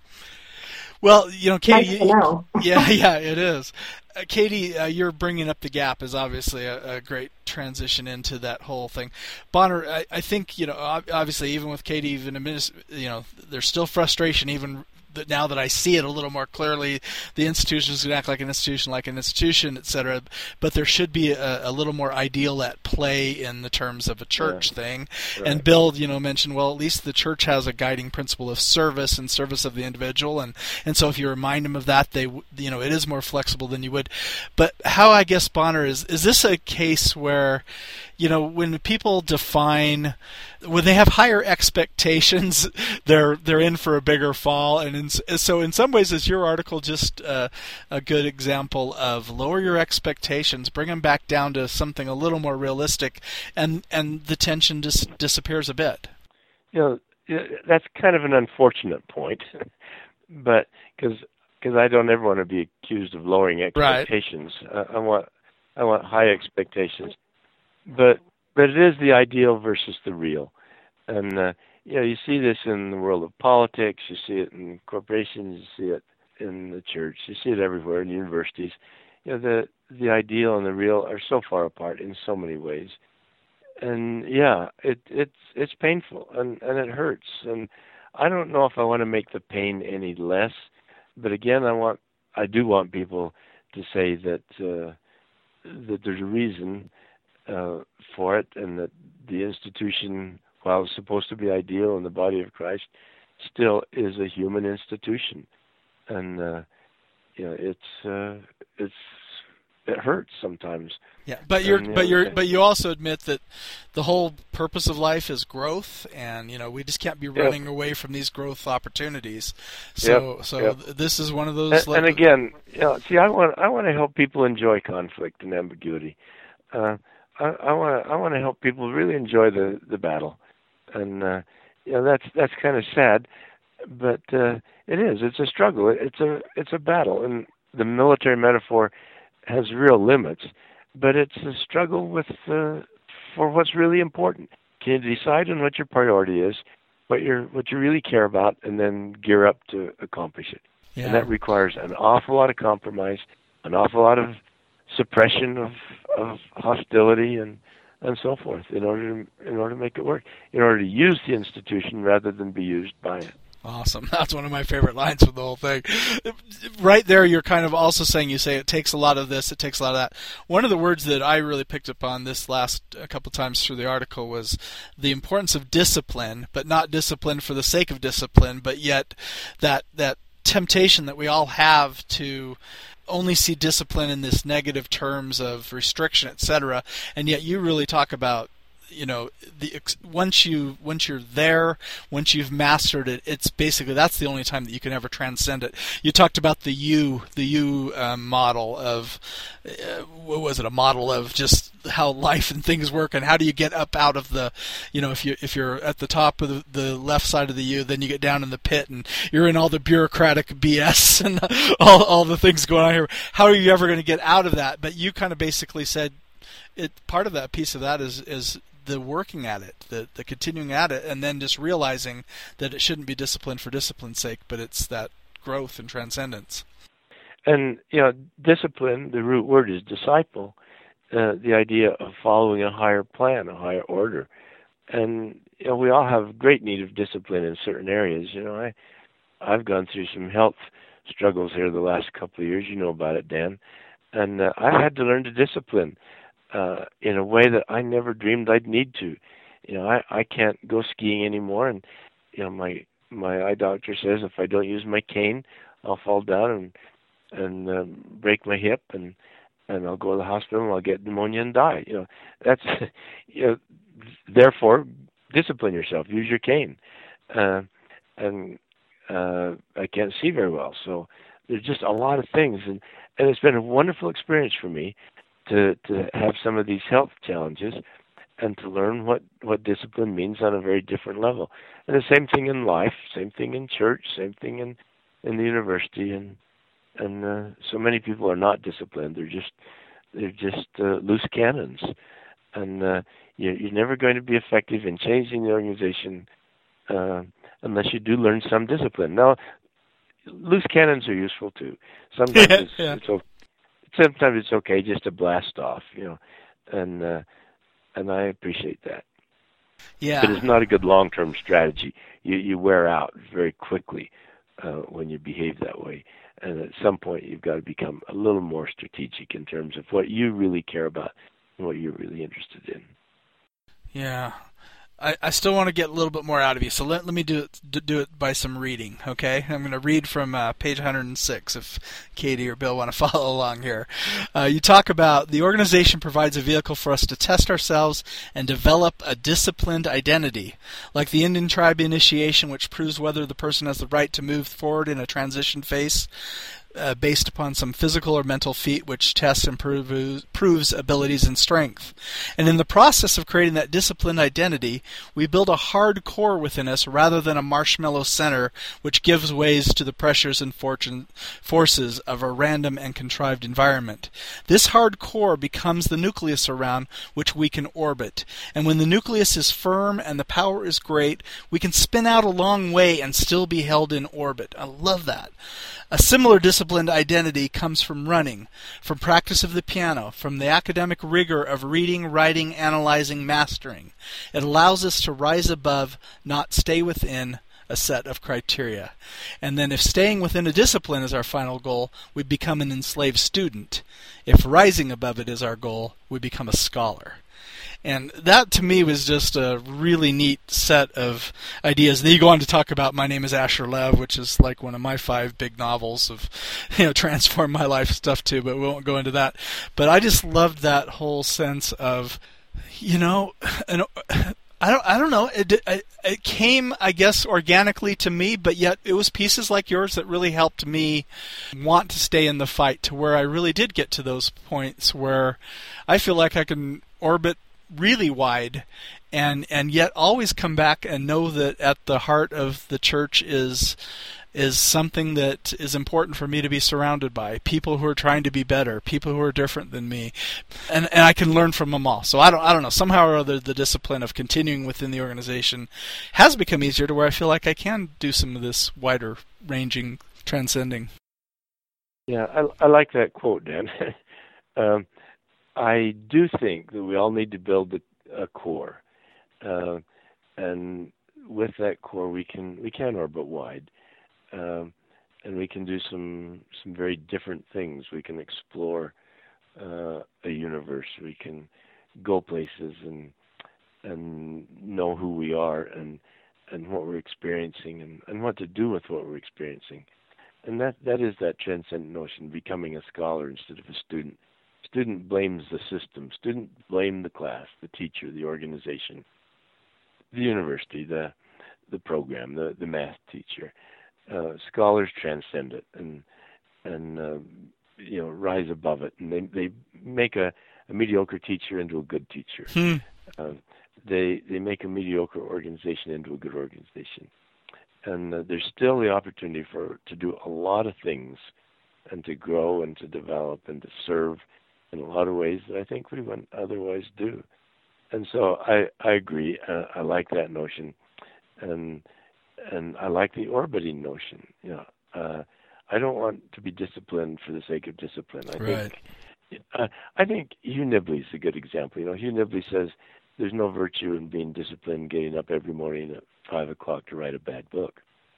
B: Well, you know, Katie.
D: Nice to know.
B: yeah, yeah, it is. Uh, Katie, uh, you're bringing up the gap is obviously a, a great transition into that whole thing. Bonner, I, I think, you know, obviously, even with Katie, even a minute, you know, there's still frustration, even that now that I see it a little more clearly. The institutions can act like an institution, like an institution, et cetera. But there should be a, a little more ideal at play in the terms of a church yeah. thing. Right. And Bill, you know, mentioned, well, at least the church has a guiding principle of service and service of the individual. And, and so if you remind them of that, they, you know, it is more flexible than you would. But how, I guess, Bonner, is, is this a case where, you know, when people define, when they have higher expectations, they're they're in for a bigger fall. And in, so in some ways, is your article just uh, a good example of lower your expectations, bring them back down to something a little more realistic, and, and the tension just disappears a bit?
C: You know, that's kind of an unfortunate point, but because because I don't ever want to be accused of lowering expectations. Right. Uh, I want I want high expectations. But but it is the ideal versus the real, and uh, you know, you see this in the world of politics, you see it in corporations, you see it in the church, you see it everywhere in universities. You know, the the ideal and the real are so far apart in so many ways, and yeah, it it's it's painful and and it hurts, and I don't know if I want to make the pain any less, but again, I want I do want people to say that uh, that there's a reason. Uh, for it, and that the institution, while it's supposed to be ideal in the body of Christ, still is a human institution, and uh, you know, it's uh, it's it hurts sometimes.
B: Yeah, but you're
C: and, you
B: but
C: know,
B: you're but you also admit that the whole purpose of life is growth, and you know, we just can't be running yep. away from these growth opportunities. So
C: yep.
B: so
C: yep.
B: this is one of those.
C: And, and again, you know, see, I want I want to help people enjoy conflict and ambiguity. Uh, I want to I want to help people really enjoy the, the battle, and uh, you know, that's that's kind of sad, but uh, it is. It's a struggle. It's a it's a battle, and the military metaphor has real limits, but it's a struggle with uh, for what's really important. Can you decide on what your priority is, what you what you really care about, and then gear up to accomplish it? Yeah. And that requires an awful lot of compromise, an awful lot of suppression of of hostility and and so forth in order to in order to make it work, in order to use the institution rather than be used by it.
B: Awesome. That's one of my favorite lines for the whole thing. Right there, you're kind of also saying, you say it takes a lot of this, it takes a lot of that. One of the words that I really picked up on this last a couple times through the article was the importance of discipline, but not discipline for the sake of discipline, but yet that that temptation that we all have to only see discipline in this negative terms of restriction, et cetera. And yet you really talk about, you know, the once you once you're there, once you've mastered it, it's basically that's the only time that you can ever transcend it. You talked about the U, the U um, model of uh, what was it? A model of just how life and things work, and how do you get up out of the, you know, if you if you're at the top of the, the left side of the U, then you get down in the pit, and you're in all the bureaucratic B S and all all the things going on here. How are you ever going to get out of that? But you kind of basically said, it part of that piece of that is is the working at it, the the continuing at it, and then just realizing that it shouldn't be discipline for discipline's sake, but it's that growth and transcendence.
C: And, you know, discipline, the root word is disciple, uh, the idea of following a higher plan, a higher order. And, you know, we all have great need of discipline in certain areas. You know, I, I've gone through some health struggles here the last couple of years. You know about it, Dan. And uh, I had to learn to discipline Uh, in a way that I never dreamed I'd need to. You know, I, I can't go skiing anymore, and you know, my my eye doctor says if I don't use my cane, I'll fall down and and um, break my hip, and and I'll go to the hospital and I'll get pneumonia and die. You know, that's you know, therefore discipline yourself. Use your cane, uh, and uh, I can't see very well, so there's just a lot of things, and and it's been a wonderful experience for me to to have some of these health challenges and to learn what, what discipline means on a very different level. And the same thing in life, same thing in church, same thing in, in the university. And and uh, so many people are not disciplined. They're just they're just uh, loose cannons. And uh, you're, you're never going to be effective in changing the organization uh, unless you do learn some discipline. Now, loose cannons are useful too. Sometimes
B: yeah,
C: it's,
B: yeah.
C: it's okay. Sometimes it's okay just to blast off, you know, and uh, and I appreciate that.
B: Yeah.
C: But it's not a good long-term strategy. You you wear out very quickly uh, when you behave that way, and at some point you've got to become a little more strategic in terms of what you really care about and what you're really interested in.
B: Yeah. I, I still want to get a little bit more out of you, so let, let me do it do it by some reading, okay? I'm going to read from uh, page one hundred six if Katie or Bill want to follow along here. Uh, you talk about the organization provides a vehicle for us to test ourselves and develop a disciplined identity, like the Indian tribe initiation, which proves whether the person has the right to move forward in a transition phase. Uh, based upon some physical or mental feat which tests and proves, proves abilities and strength. And in the process of creating that disciplined identity, we build a hard core within us rather than a marshmallow center which gives ways to the pressures and fortune, forces of a random and contrived environment. This hard core becomes the nucleus around which we can orbit. And when the nucleus is firm and the power is great, we can spin out a long way and still be held in orbit. I love that. A similar disciplined identity comes from running, from practice of the piano, from the academic rigor of reading, writing, analyzing, mastering. It allows us to rise above, not stay within, a set of criteria. And then if staying within a discipline is our final goal, we become an enslaved student. If rising above it is our goal, we become a scholar. And that, to me, was just a really neat set of ideas. Then you go on to talk about My Name is Asher Lev, which is like one of my five big novels of, you know, transform my life stuff too, but we won't go into that. But I just loved that whole sense of, you know, an, I don't, I don't know. It, it, it came, I guess, organically to me, but yet it was pieces like yours that really helped me want to stay in the fight, to where I really did get to those points where I feel like I can orbit really wide and and yet always come back and know that at the heart of the church is is something that is important for me to be surrounded by. People who are trying to be better, people who are different than me, and and I can learn from them all. So I don't I don't know. Somehow or other, the discipline of continuing within the organization has become easier to where I feel like I can do some of this wider ranging transcending.
C: Yeah, I, I like that quote, Dan. um, I do think that we all need to build a, a core, uh, and with that core, we can we can orbit wide. Um, and we can do some some very different things. We can explore uh, a universe. We can go places and and know who we are and and what we're experiencing and, and what to do with what we're experiencing. And that, that is that transcendent notion, becoming a scholar instead of a student. Student blames the system. Student blame the class, the teacher, the organization, the university, the the program, the, the math teacher. Uh, scholars transcend it and and uh, you know rise above it, and they they make a, a mediocre teacher into a good teacher.
B: Hmm.
C: Uh, they they make a mediocre organization into a good organization, and uh, there's still the opportunity for to do a lot of things, and to grow and to develop and to serve in a lot of ways that I think we wouldn't otherwise do. And so I I agree. Uh, I like that notion, and. And I like the orbiting notion. You know, uh, I don't want to be disciplined for the sake of discipline. I
B: right.
C: think, uh, I think Hugh Nibley's a good example. You know, Hugh Nibley says there's no virtue in being disciplined, getting up every morning at five o'clock to write a bad book.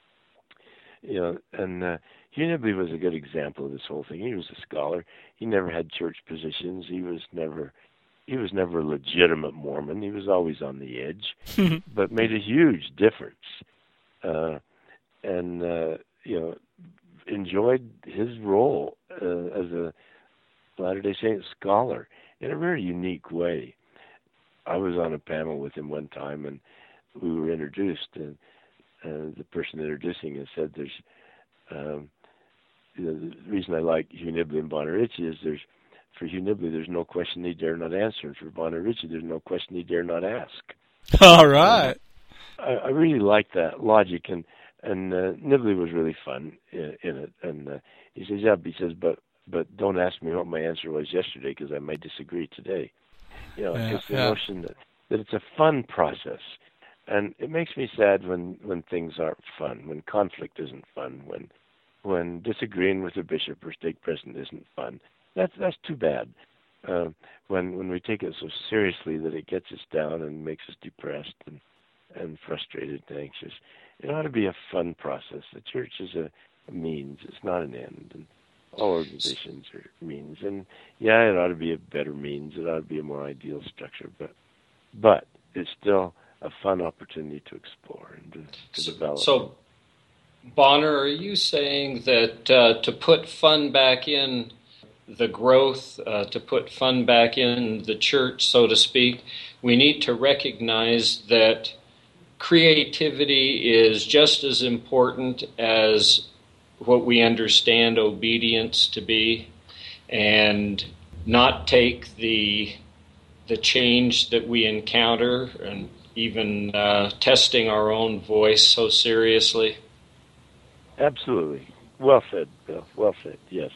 C: You know, and uh, Hugh Nibley was a good example of this whole thing. He was a scholar. He never had church positions. He was never. He was never a legitimate Mormon. He was always on the edge, but made a huge difference. Uh, and, uh, you know, enjoyed his role uh, as a Latter-day Saint scholar in a very unique way. I was on a panel with him one time, and we were introduced, and uh, the person introducing us said there's, um, you know, the reason I like Hugh Nibley and Bonner Ritchie is there's, for Hugh Nibley, there's no question he dare not answer, and for Bonner Ritchie, there's no question he dare not ask.
B: All right.
C: I, I really like that logic, and and uh, Nibley was really fun in, in it. And uh, he says, "Yeah," he says, "but but don't ask me what my answer was yesterday because I might disagree today." You know,
B: yeah,
C: it's the
B: yeah.
C: notion that, that it's a fun process, and it makes me sad when, when things aren't fun, when conflict isn't fun, when when disagreeing with a bishop or stake president isn't fun. That's that's too bad. Uh, when when we take it so seriously that it gets us down and makes us depressed and and frustrated and anxious. It ought to be a fun process. The church is a, a means. It's not an end. And all organizations are means. And, yeah, it ought to be a better means. It ought to be a more ideal structure. But but it's still a fun opportunity to explore and to, to
E: so,
C: develop.
E: So, Bonner, are you saying that uh, to put fun back in the growth, uh, to put fun back in the church, so to speak, we need to recognize that creativity is just as important as what we understand obedience to be, and not take the the change that we encounter and even uh, testing our own voice so seriously?
C: Absolutely. Well said, Bill. Well said, yes.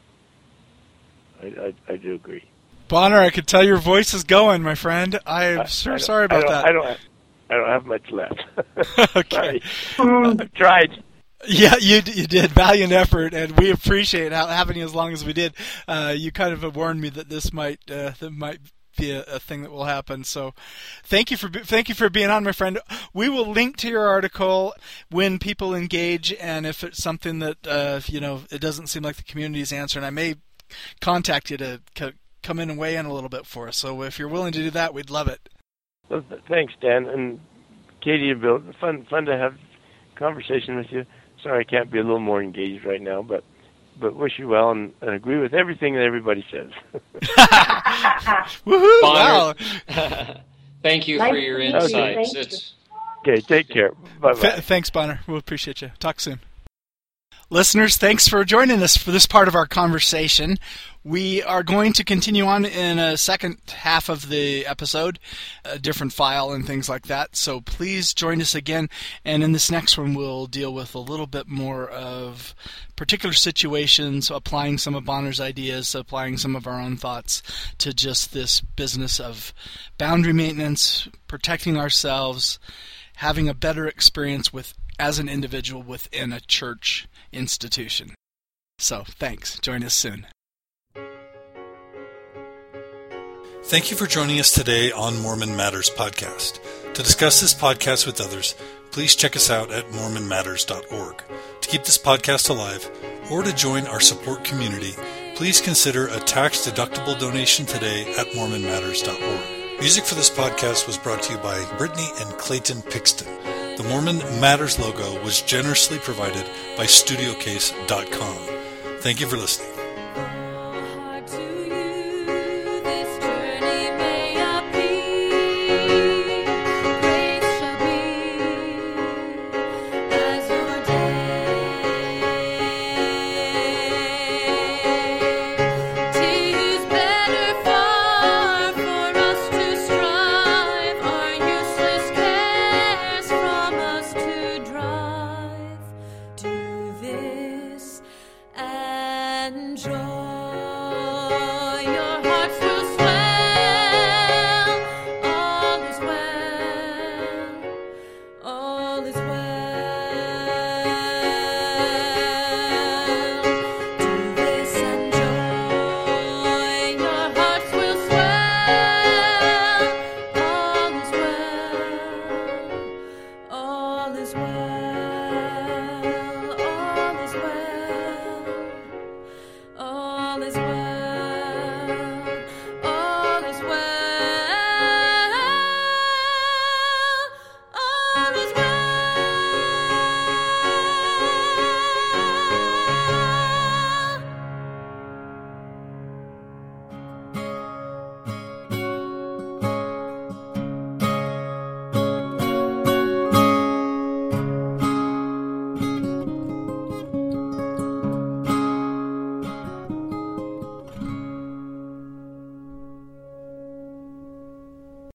C: I, I, I do agree.
B: Bonner, I could tell your voice is going, my friend. I'm
C: I,
B: sure
C: I
B: sorry about
C: I
B: that.
C: I don't have, I don't have much left.
B: Okay.
C: I've tried.
B: Yeah, you you did. Valiant effort, and we appreciate having you as long as we did. Uh, you kind of warned me that this might uh, that might be a, a thing that will happen. So, thank you for thank you for being on, my friend. We will link to your article when people engage, and if it's something that uh, you know it doesn't seem like the community's answering, I may contact you to c- come in and weigh in a little bit for us. So, if you're willing to do that, we'd love it.
C: Well, th- thanks, Dan, and Katie and Bill. Fun fun to have conversation with you. Sorry I can't be a little more engaged right now, but but wish you well and, and agree with everything that everybody says.
B: Woohoo! Wow.
E: Thank you
D: Nice
E: for your
D: to meet
C: you.
E: insights.
D: Thank
E: It's
C: Okay, take care. Bye-bye.
B: Th- thanks, Bonner. We'll appreciate you. Talk soon. Listeners, thanks for joining us for this part of our conversation. We are going to continue on in a second half of the episode, a different file and things like that. So please join us again. And in this next one, we'll deal with a little bit more of particular situations, applying some of Bonner's ideas, applying some of our own thoughts to just this business of boundary maintenance, protecting ourselves, having a better experience with as an individual within a church institution. So, thanks. Join us soon.
A: Thank you for joining us today on Mormon Matters Podcast. To discuss this podcast with others, please check us out at mormon matters dot org. To keep this podcast alive, or to join our support community, please consider a tax-deductible donation today at mormon matters dot org. Music for this podcast was brought to you by Brittany and Clayton Pixton. The Mormon Matters logo was generously provided by studio case dot com. Thank you for listening.
F: All is